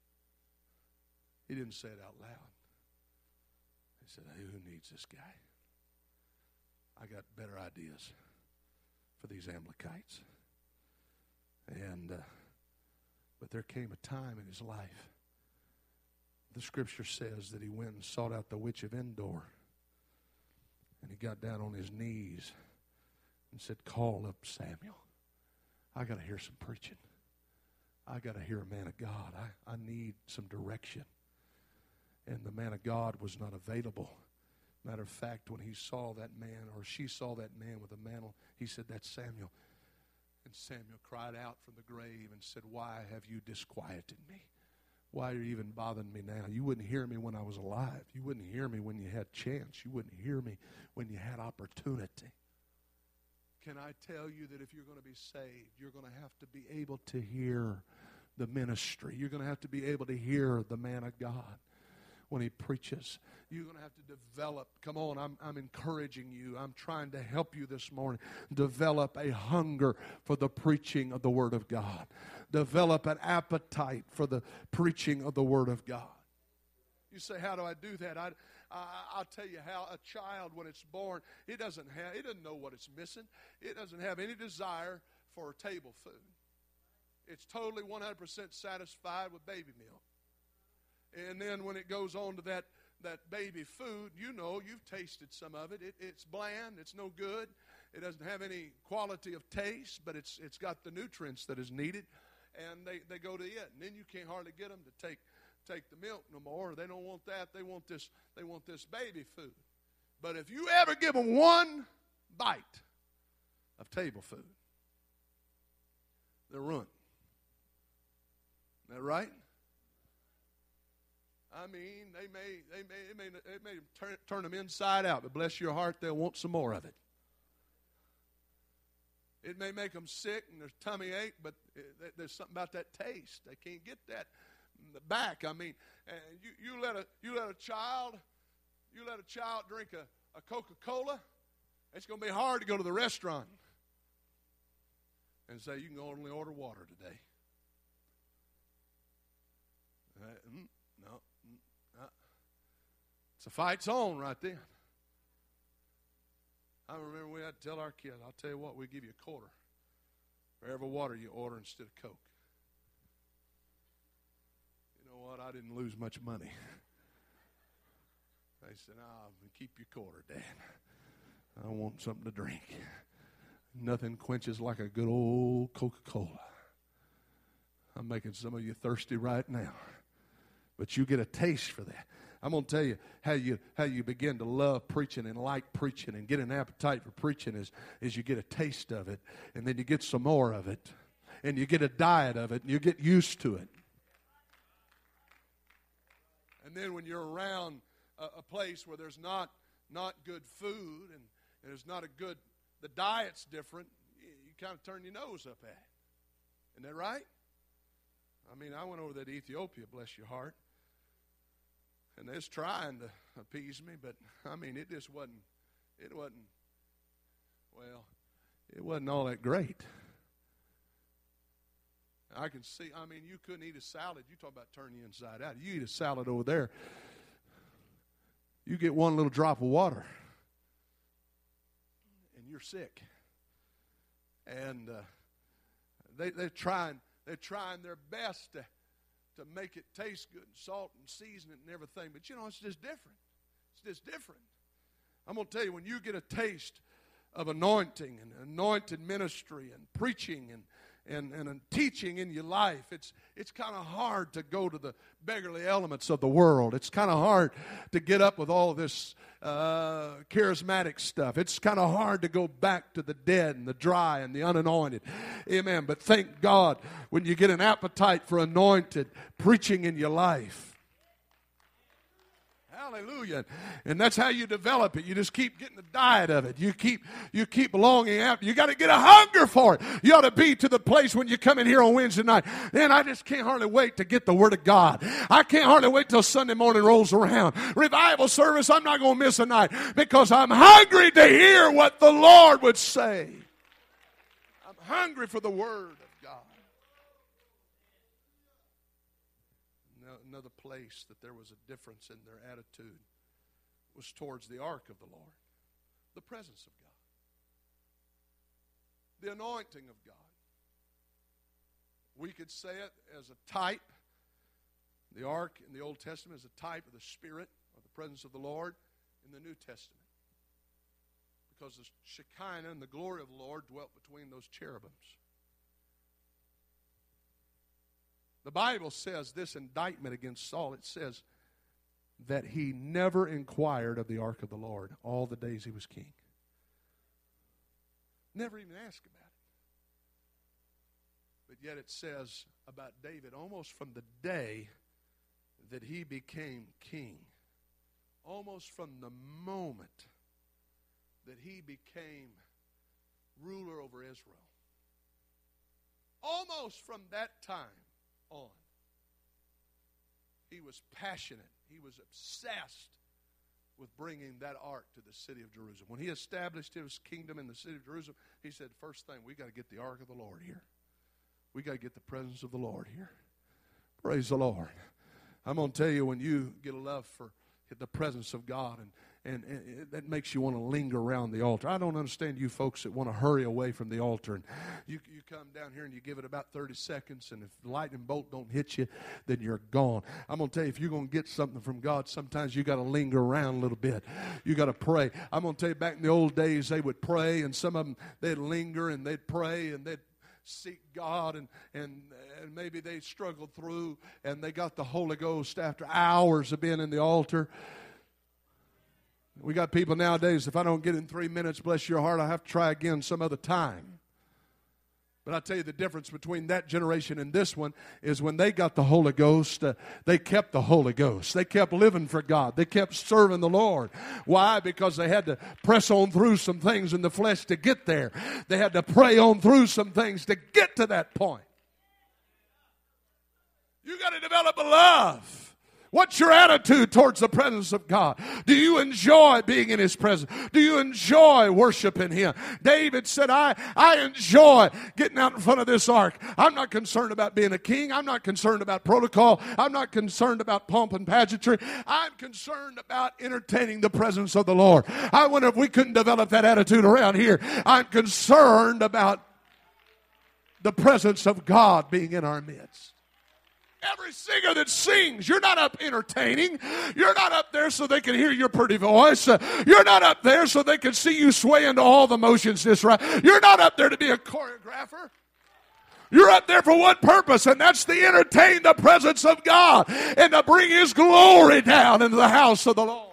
he didn't say it out loud. He said, hey, who needs this guy? I got better ideas for these Amalekites. And, uh, but there came a time in his life, the scripture says that he went and sought out the witch of Endor. And he got down on his knees and said, call up Samuel. I got to hear some preaching. I got to hear a man of God. I, I need some direction. And the man of God was not available. Matter of fact, when he saw that man, or she saw that man with a mantle, he said, that's Samuel. And Samuel cried out from the grave and said, why have you disquieted me? Why are you even bothering me now? You wouldn't hear me when I was alive. You wouldn't hear me when you had chance. You wouldn't hear me when you had opportunity. Can I tell you that if you're going to be saved, you're going to have to be able to hear the ministry. You're going to have to be able to hear the man of God when he preaches. You're going to have to develop. Come on, I'm, I'm encouraging you. I'm trying to help you this morning. Develop a hunger for the preaching of the Word of God. Develop an appetite for the preaching of the Word of God. You say, how do I do that? I, I, I'll tell you how. A child, when it's born, it doesn't have, it doesn't know what it's missing. It doesn't have any desire for table food. It's totally one hundred percent satisfied with baby milk. And then when it goes on to that, that baby food, you know, you've tasted some of it. it. It's bland. It's no good. It doesn't have any quality of taste, but it's it's got the nutrients that is needed. And they, they go to it. And then you can't hardly get them to take take the milk no more. They don't want that. They want this, they want this baby food. But if you ever give them one bite of table food, they're ruined. Isn't that right? I mean, they may they may it may, it may turn, turn them inside out, but bless your heart, they'll want some more of it. It may make them sick and their tummy ache, but it, there's something about that taste. They can't get that back. I mean, and you, you let a you let a child you let a child drink a, a Coca-Cola, it's going to be hard to go to the restaurant and say you can only order water today. Uh, mm, no. It's a fight's on right then. I remember we had to tell our kids, I'll tell you what, we'll give you a quarter for every water you order instead of Coke. You know what? I didn't lose much money. They said, oh, keep your quarter, Dad. I want something to drink. Nothing quenches like a good old Coca-Cola. I'm making some of you thirsty right now. But you get a taste for that. I'm going to tell you how you how you begin to love preaching and like preaching and get an appetite for preaching is, is you get a taste of it, and then you get some more of it, and you get a diet of it, and you get used to it. And then when you're around a, a place where there's not not good food and, and there's not a good, the diet's different, you, you kind of turn your nose up at it. Isn't that right? I mean, I went over there to Ethiopia, bless your heart. And they was trying to appease me, but, I mean, it just wasn't, it wasn't, well, it wasn't all that great. I can see, I mean, you couldn't eat a salad. You talk about turning you inside out. You eat a salad over there, you get one little drop of water, and you're sick. And uh, they, they're trying, they're trying their best to, to make it taste good, and salt and season it and everything. But, you know, it's just different. It's just different. I'm going to tell you, when you get a taste of anointing and anointed ministry and preaching and and, and, and teaching in your life, it's it's kind of hard to go to the beggarly elements of the world. It's kind of hard to get up with all this uh, charismatic stuff. It's kind of hard to go back to the dead and the dry and the unanointed. Amen. But thank God when you get an appetite for anointed preaching in your life. Hallelujah. And that's how you develop it. You just keep getting the diet of it. You keep you keep longing after. You got to get a hunger for it. You ought to be to the place when you come in here on Wednesday night. Man, I just can't hardly wait to get the Word of God. I can't hardly wait till Sunday morning rolls around. Revival service, I'm not going to miss a night because I'm hungry to hear what the Lord would say. I'm hungry for the Word of God. Another place that there was a difference in their attitude was towards the ark of the Lord, the presence of God, the anointing of God. We could say it as a type. The ark in the Old Testament is a type of the Spirit or the presence of the Lord in the New Testament, because the Shekinah and the glory of the Lord dwelt between those cherubims. The Bible says this indictment against Saul. It says that he never inquired of the ark of the Lord all the days he was king. Never even asked about it. But yet it says about David, almost from the day that he became king, almost from the moment that he became ruler over Israel, almost from that time on, he was passionate. He was obsessed with bringing that ark to the city of Jerusalem. When he established his kingdom in the city of Jerusalem, he said, first thing, we got to get the ark of the Lord here. We got to get the presence of the Lord here. Praise the Lord. I'm going to tell you, when you get a love for the presence of God, and And, and that makes you want to linger around the altar. I don't understand you folks that want to hurry away from the altar. And you, you come down here and you give it about thirty seconds, and if the lightning bolt don't hit you, then you're gone. I'm going to tell you, if you're going to get something from God, sometimes you got to linger around a little bit. You got to pray. I'm going to tell you, back in the old days, they would pray, and some of them, they'd linger, and they'd pray, and they'd seek God, and, and, and maybe they struggled through, and they got the Holy Ghost after hours of being in the altar. We got people nowadays, if I don't get it in three minutes, bless your heart, I have to try again some other time. But I tell you, the difference between that generation and this one is when they got the Holy Ghost, uh, they kept the Holy Ghost. They kept living for God. They kept serving the Lord. Why? Because they had to press on through some things in the flesh to get there. They had to pray on through some things to get to that point. You got to develop a love. What's your attitude towards the presence of God? Do you enjoy being in His presence? Do you enjoy worshiping Him? David said, I, I enjoy getting out in front of this ark. I'm not concerned about being a king. I'm not concerned about protocol. I'm not concerned about pomp and pageantry. I'm concerned about entertaining the presence of the Lord. I wonder if we couldn't develop that attitude around here. I'm concerned about the presence of God being in our midst. Every singer that sings, you're not up entertaining. You're not up there so they can hear your pretty voice. You're not up there so they can see you sway into all the motions just right. You're not up there to be a choreographer. You're up there for one purpose, and that's to entertain the presence of God and to bring His glory down into the house of the Lord.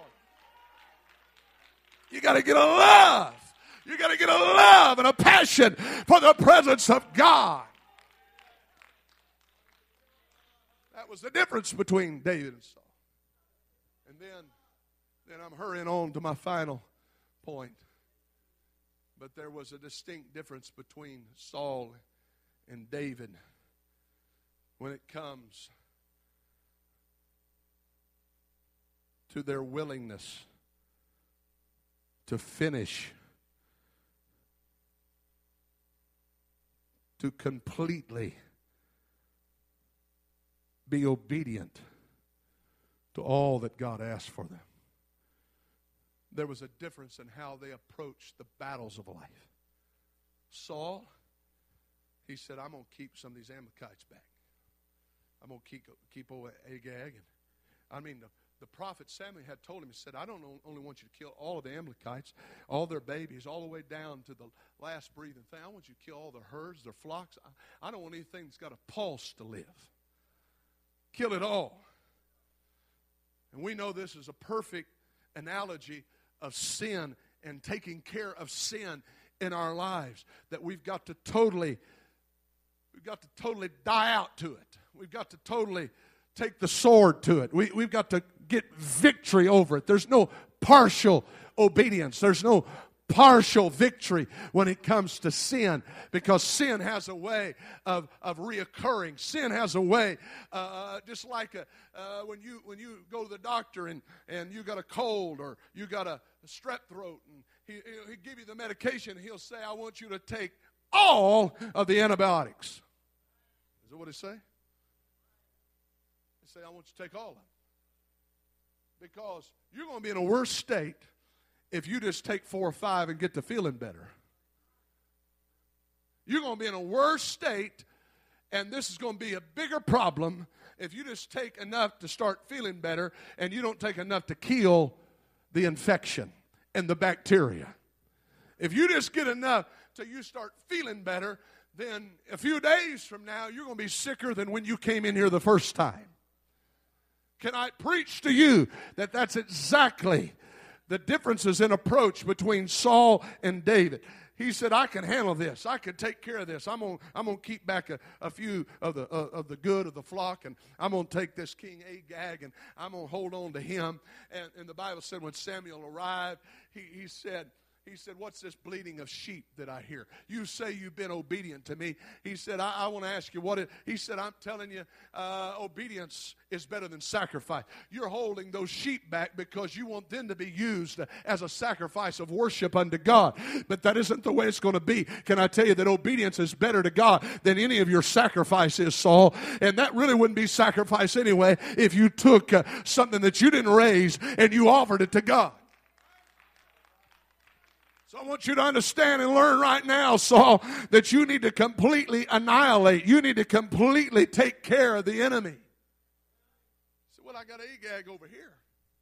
You got to get a love. You got to get a love and a passion for the presence of God. That was the difference between David and Saul. And then, then I'm hurrying on to my final point. But there was a distinct difference between Saul and David when it comes to their willingness to finish, to completely be obedient to all that God asked for them. There was a difference in how they approached the battles of life. Saul, he said, I'm going to keep some of these Amalekites back. I'm going to keep, keep over Agag. And, I mean, the, the prophet Samuel had told him, he said, I don't only want you to kill all of the Amalekites, all their babies, all the way down to the last breathing thing. I want you to kill all their herds, their flocks. I, I don't want anything that's got a pulse to live. Kill it all. And we know this is a perfect analogy of sin and taking care of sin in our lives, that we've got to totally we've got to totally die out to it. We've got to totally take the sword to it. We, we've got to get victory over it. There's no partial obedience. There's no partial victory when it comes to sin, because sin has a way of, of reoccurring. Sin has a way, uh, just like a, uh, when you when you go to the doctor and, and you got a cold or you got a, a strep throat, and he, he'll give you the medication, and he'll say, I want you to take all of the antibiotics. Is that what he say? He say, I want you to take all of them. Because you're going to be in a worse state if you just take four or five and get to feeling better. You're going to be in a worse state, and this is going to be a bigger problem if you just take enough to start feeling better and you don't take enough to kill the infection and the bacteria. If you just get enough till you start feeling better, then a few days from now, you're going to be sicker than when you came in here the first time. Can I preach to you that that's exactly the differences in approach between Saul and David? He said, I can handle this. I can take care of this. I'm going I'm to keep back a, a few of the uh, of the good of the flock, and I'm going to take this King Agag, and I'm going to hold on to him. And, and the Bible said when Samuel arrived, he, he said, He said, what's this bleating of sheep that I hear? You say you've been obedient to me. He said, I, I want to ask you what it, he said, I'm telling you, uh, obedience is better than sacrifice. You're holding those sheep back because you want them to be used as a sacrifice of worship unto God. But that isn't the way it's going to be. Can I tell you that obedience is better to God than any of your sacrifice is, Saul? And that really wouldn't be sacrifice anyway if you took uh, something that you didn't raise and you offered it to God. So I want you to understand and learn right now, Saul, that you need to completely annihilate. You need to completely take care of the enemy. He said, well, I got Agag over here.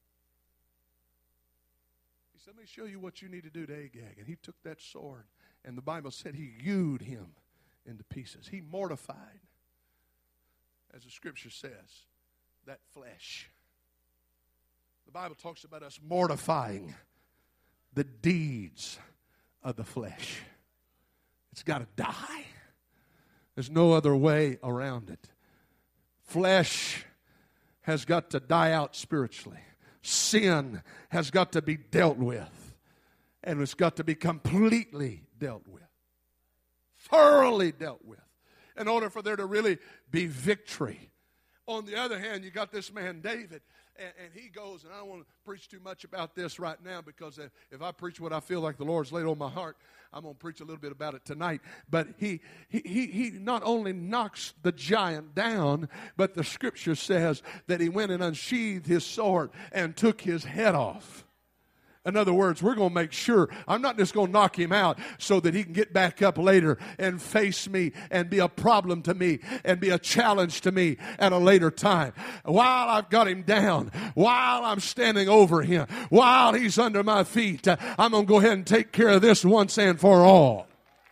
He said, let me show you what you need to do to Agag. And he took that sword, and the Bible said he hewed him into pieces. He mortified, as the Scripture says, that flesh. The Bible talks about us mortifying the deeds of the flesh. It's got to die. There's no other way around it. Flesh has got to die out spiritually. Sin has got to be dealt with. And it's got to be completely dealt with. Thoroughly dealt with. In order for there to really be victory. On the other hand, you got this man David. And, and he goes, and I don't want to preach too much about this right now, because if, if I preach what I feel like the Lord's laid on my heart, I'm going to preach a little bit about it tonight. But he, he, he, he not only knocks the giant down, but the Scripture says that he went and unsheathed his sword and took his head off. In other words, we're going to make sure I'm not just going to knock him out so that he can get back up later and face me and be a problem to me and be a challenge to me at a later time. While I've got him down, while I'm standing over him, while he's under my feet, uh, I'm going to go ahead and take care of this once and for all.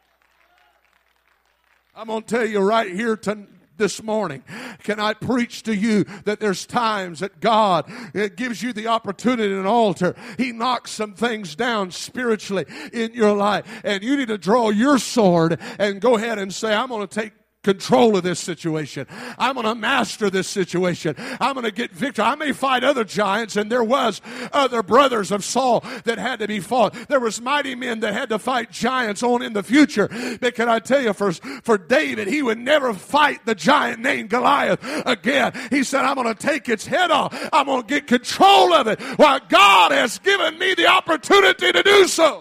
I'm going to tell you right here tonight. This morning, can I preach to you that there's times that God it gives you the opportunity at an altar. He knocks some things down spiritually in your life, and you need to draw your sword and go ahead and say, I'm going to take control of this situation. I'm going to master this situation. I'm going to get victory. I may fight other giants, and there was other brothers of Saul that had to be fought. There was mighty men that had to fight giants on in the future. But can I tell you, for, for David, he would never fight the giant named Goliath again. He said, I'm going to take its head off. I'm going to get control of it while God has given me the opportunity to do so.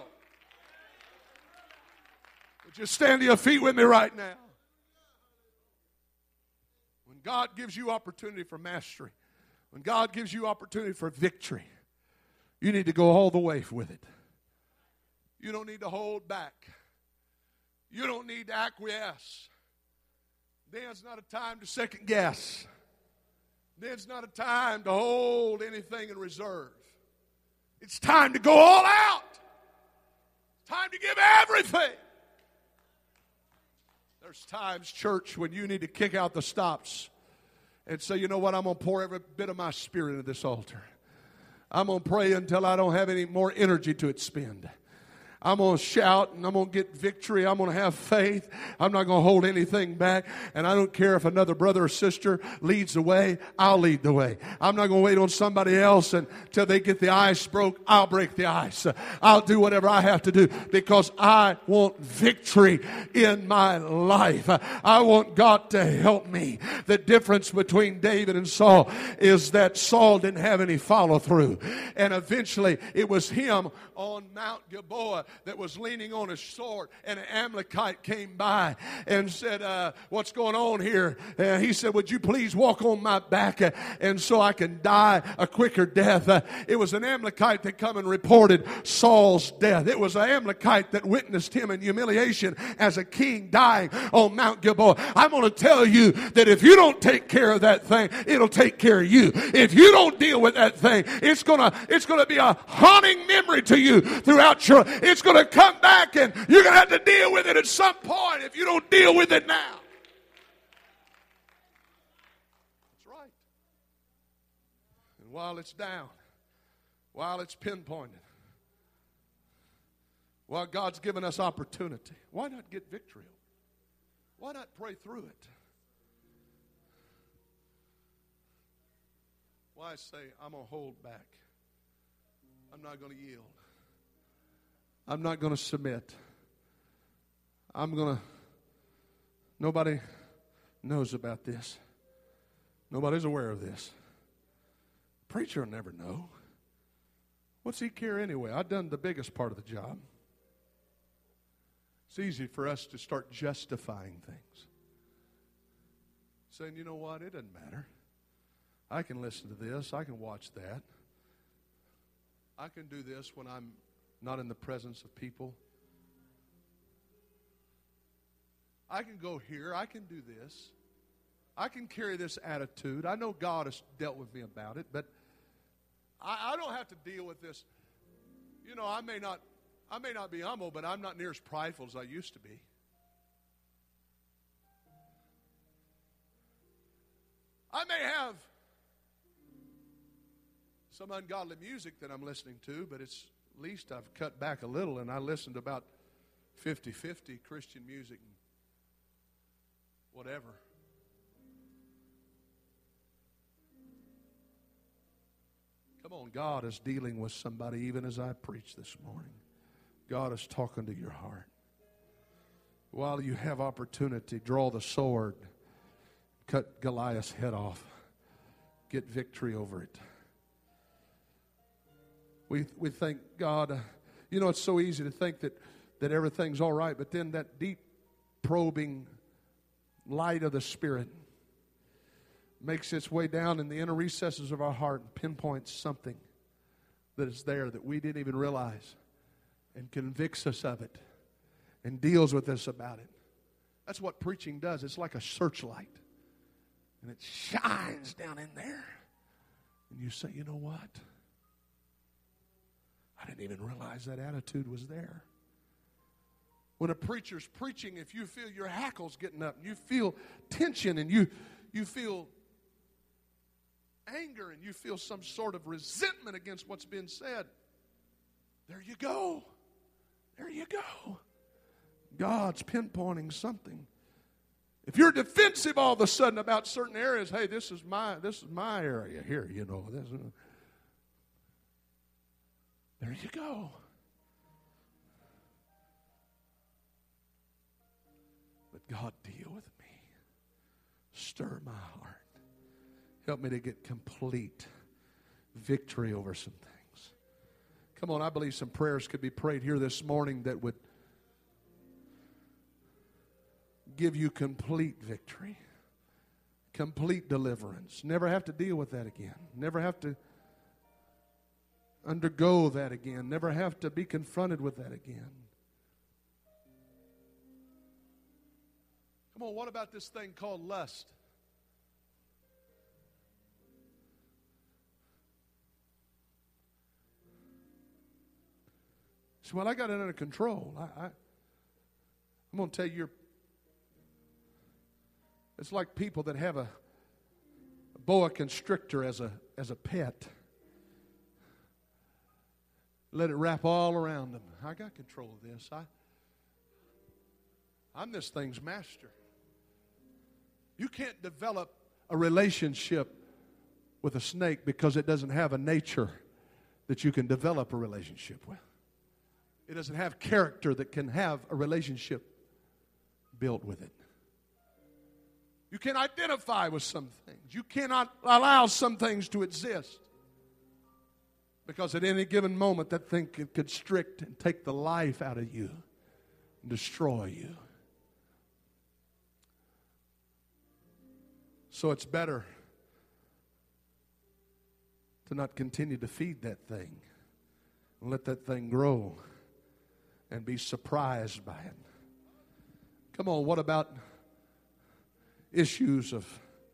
Would you stand to your feet with me right now? God gives you opportunity for mastery, when God gives you opportunity for victory, you need to go all the way with it. You don't need to hold back. You don't need to acquiesce. Then's not a time to second guess. Then's not a time to hold anything in reserve. It's time to go all out. It's time to give everything. There's times, church, when you need to kick out the stops and say, you know what, I'm going to pour every bit of my spirit into this altar. I'm going to pray until I don't have any more energy to expend. I'm going to shout and I'm going to get victory. I'm going to have faith. I'm not going to hold anything back. And I don't care if another brother or sister leads the way, I'll lead the way. I'm not going to wait on somebody else until they get the ice broke. I'll break the ice. I'll do whatever I have to do because I want victory in my life. I want God to help me. The difference between David and Saul is that Saul didn't have any follow through. And eventually it was him on Mount Gilboa that was leaning on his sword, and an Amalekite came by and said, uh, what's going on here? Uh, he said, would you please walk on my back uh, and so I can die a quicker death? Uh, it was an Amalekite that come and reported Saul's death. It was an Amalekite that witnessed him in humiliation as a king dying on Mount Gilboa. I'm going to tell you that if you don't take care of that thing, it'll take care of you. If you don't deal with that thing, it's going to it's going to be a haunting memory to you throughout your It's going to come back and you're going to have to deal with it at some point if you don't deal with it now. That's right. And while it's down, while it's pinpointed, while God's given us opportunity, why not get victory? Why not pray through it? Why say, I'm going to hold back? I'm not going to yield. I'm not going to submit. I'm going to, nobody knows about this. Nobody's aware of this. Preacher will never know. What's he care anyway? I've done the biggest part of the job. It's easy for us to start justifying things. Saying, you know what, it doesn't matter. I can listen to this. I can watch that. I can do this when I'm not in the presence of people. I can go here. I can do this. I can carry this attitude. I know God has dealt with me about it, but I, I don't have to deal with this. You know, I may not, I may not be humble, but I'm not near as prideful as I used to be. I may have some ungodly music that I'm listening to, but it's at least I've cut back a little, and I listen to about fifty-fifty Christian music and whatever. Come on, God is dealing with somebody even as I preach this morning. God is talking to your heart. While you have opportunity, draw the sword, cut Goliath's head off, get victory over it. We we think, God, uh, you know, it's so easy to think that, that everything's all right, but then that deep probing light of the Spirit makes its way down in the inner recesses of our heart and pinpoints something that is there that we didn't even realize and convicts us of it and deals with us about it. That's what preaching does. It's like a searchlight. And it shines down in there. And you say, you know what? I didn't even realize that attitude was there. When a preacher's preaching, if you feel your hackles getting up, and you feel tension, and you, you feel anger, and you feel some sort of resentment against what's been said, there you go. There you go. God's pinpointing something. If you're defensive all of a sudden about certain areas, hey, this is my this is my area here, you know. This is, there you go. But God, deal with me. Stir my heart. Help me to get complete victory over some things. Come on, I believe some prayers could be prayed here this morning that would give you complete victory. complete deliverance. Never have to deal with that again. Never have to undergo that again. Never have to be confronted with that again. Come on, what about this thing called lust? So, well, I got it under control. I, I, I'm going to tell you, you're, it's like people that have a, a boa constrictor as a as a pet. Let it wrap all around them. I got control of this. I, I'm this thing's master. You can't develop a relationship with a snake because it doesn't have a nature that you can develop a relationship with. It doesn't have character that can have a relationship built with it. You can identify with some things. You cannot allow some things to exist. Because at any given moment, that thing could constrict and take the life out of you and destroy you. So it's better to not continue to feed that thing and let that thing grow and be surprised by it. Come on, what about issues of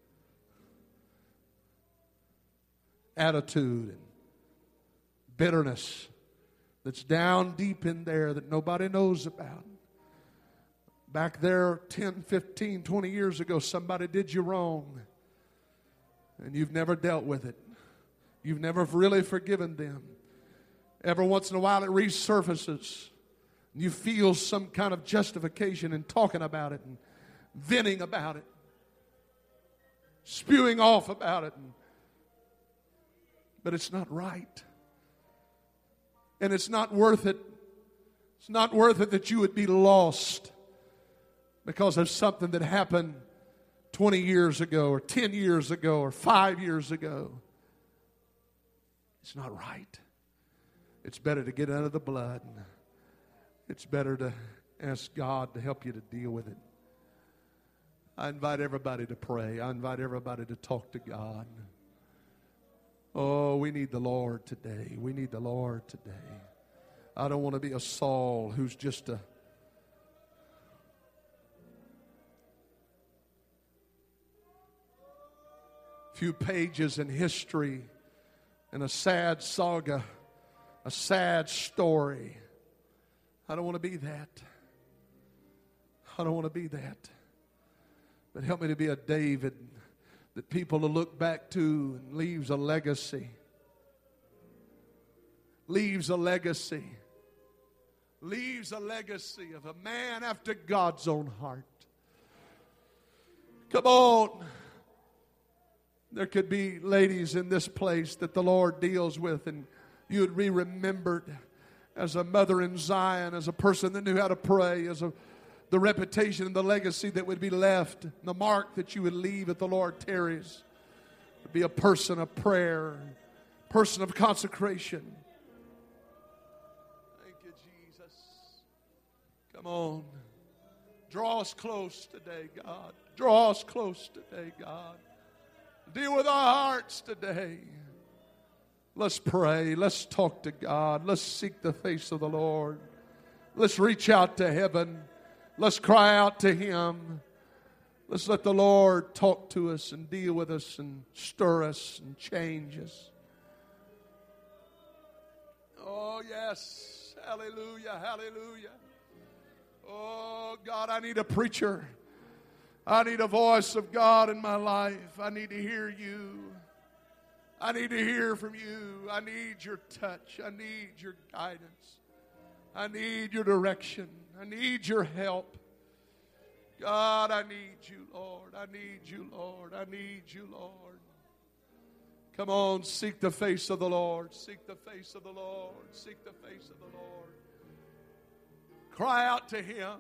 attitude and bitterness that's down deep in there that nobody knows about? Back there ten, fifteen, twenty years ago, somebody did you wrong, and you've never dealt with it. You've never really forgiven them. Every once in a while it resurfaces. You feel some kind of justification in talking about it and venting about it, spewing off about it. And, but it's not right. And it's not worth it. It's not worth it that you would be lost because of something that happened twenty years ago or ten years ago or five years ago. It's not right. It's better to get under the blood. It's better to ask God to help you to deal with it. I invite everybody to pray. I invite everybody to talk to God. Oh, we need the Lord today. We need the Lord today. I don't want to be a Saul who's just a few pages in history and a sad saga, a sad story. I don't want to be that. I don't want to be that. But help me to be a David that people will look back to and leaves a legacy. Leaves a legacy. Leaves a legacy of a man after God's own heart. Come on. There could be ladies in this place that the Lord deals with, and you would be remembered as a mother in Zion, as a person that knew how to pray, as a, the reputation and the legacy that would be left, the mark that you would leave if the Lord tarries, would be a person of prayer, person of consecration. Thank you, Jesus. Come on. Draw us close today, God. Draw us close today, God. Deal with our hearts today. Let's pray. Let's talk to God. Let's seek the face of the Lord. Let's reach out to heaven. Let's cry out to Him. Let's let the Lord talk to us and deal with us and stir us and change us. Oh, yes. Hallelujah. Hallelujah. Oh, God, I need a preacher. I need a voice of God in my life. I need to hear You. I need to hear from You. I need Your touch. I need Your guidance. I need Your direction. I need Your help. God, I need You, Lord. I need You, Lord. I need You, Lord. Come on, seek the face of the Lord. Seek the face of the Lord. Seek the face of the Lord. Cry out to Him.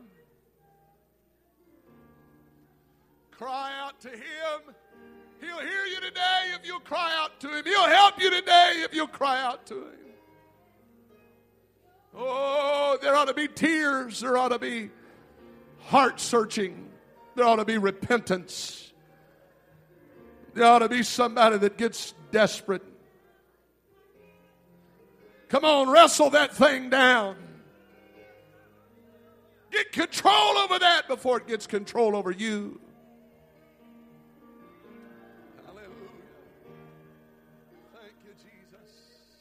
Cry out to Him. He'll hear you today if you'll cry out to Him. He'll help you today if you'll cry out to Him. Oh, there ought to be tears. There ought to be heart searching. There ought to be repentance. There ought to be somebody that gets desperate. Come on, wrestle that thing down. Get control over that before it gets control over you. Hallelujah. Thank you, Jesus.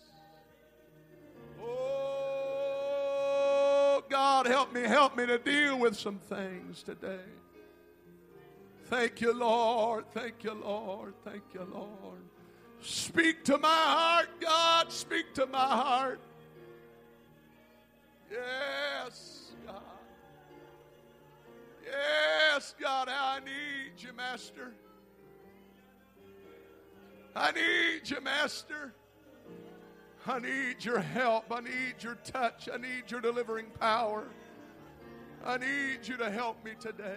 Oh, God, help me, help me to deal with some things today. Thank you, Lord. Thank you, Lord. Thank you, Lord. Speak to my heart, God. Speak to my heart. Yes, God. Yes, God, how I need you, Master. I need you, Master. I need your help. I need your touch. I need your delivering power. I need you to help me today.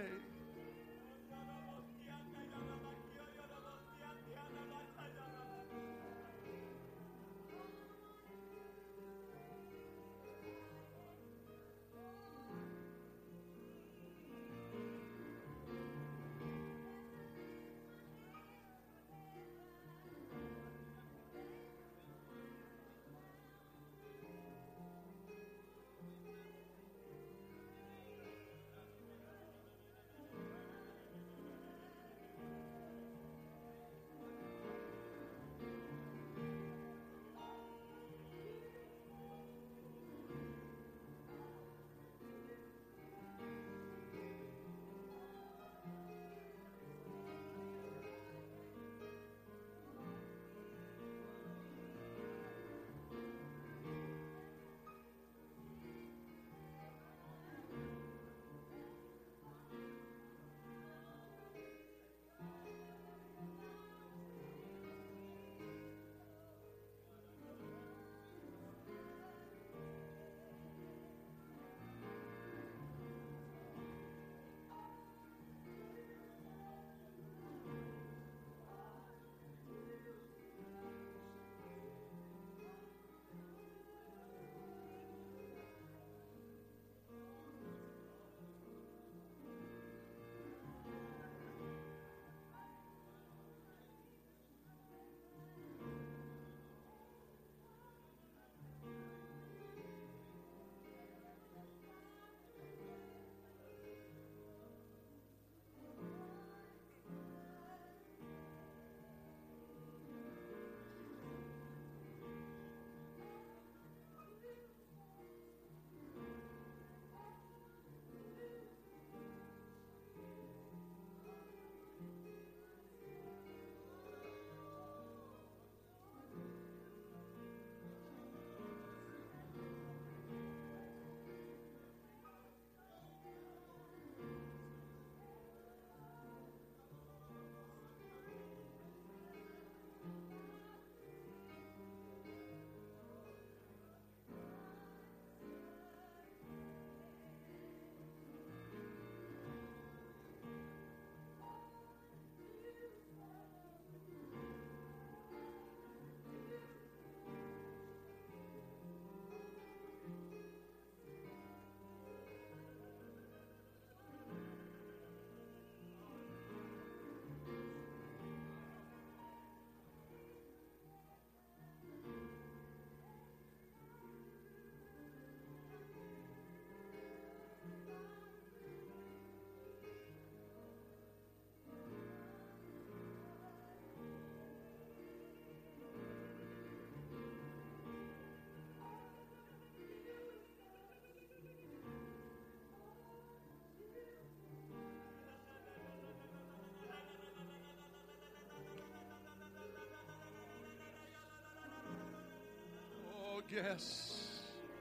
Yes.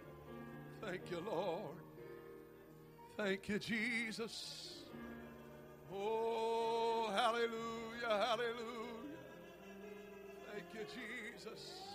Thank you, Lord. Thank you, Jesus. Oh, hallelujah, hallelujah. Thank you, Jesus.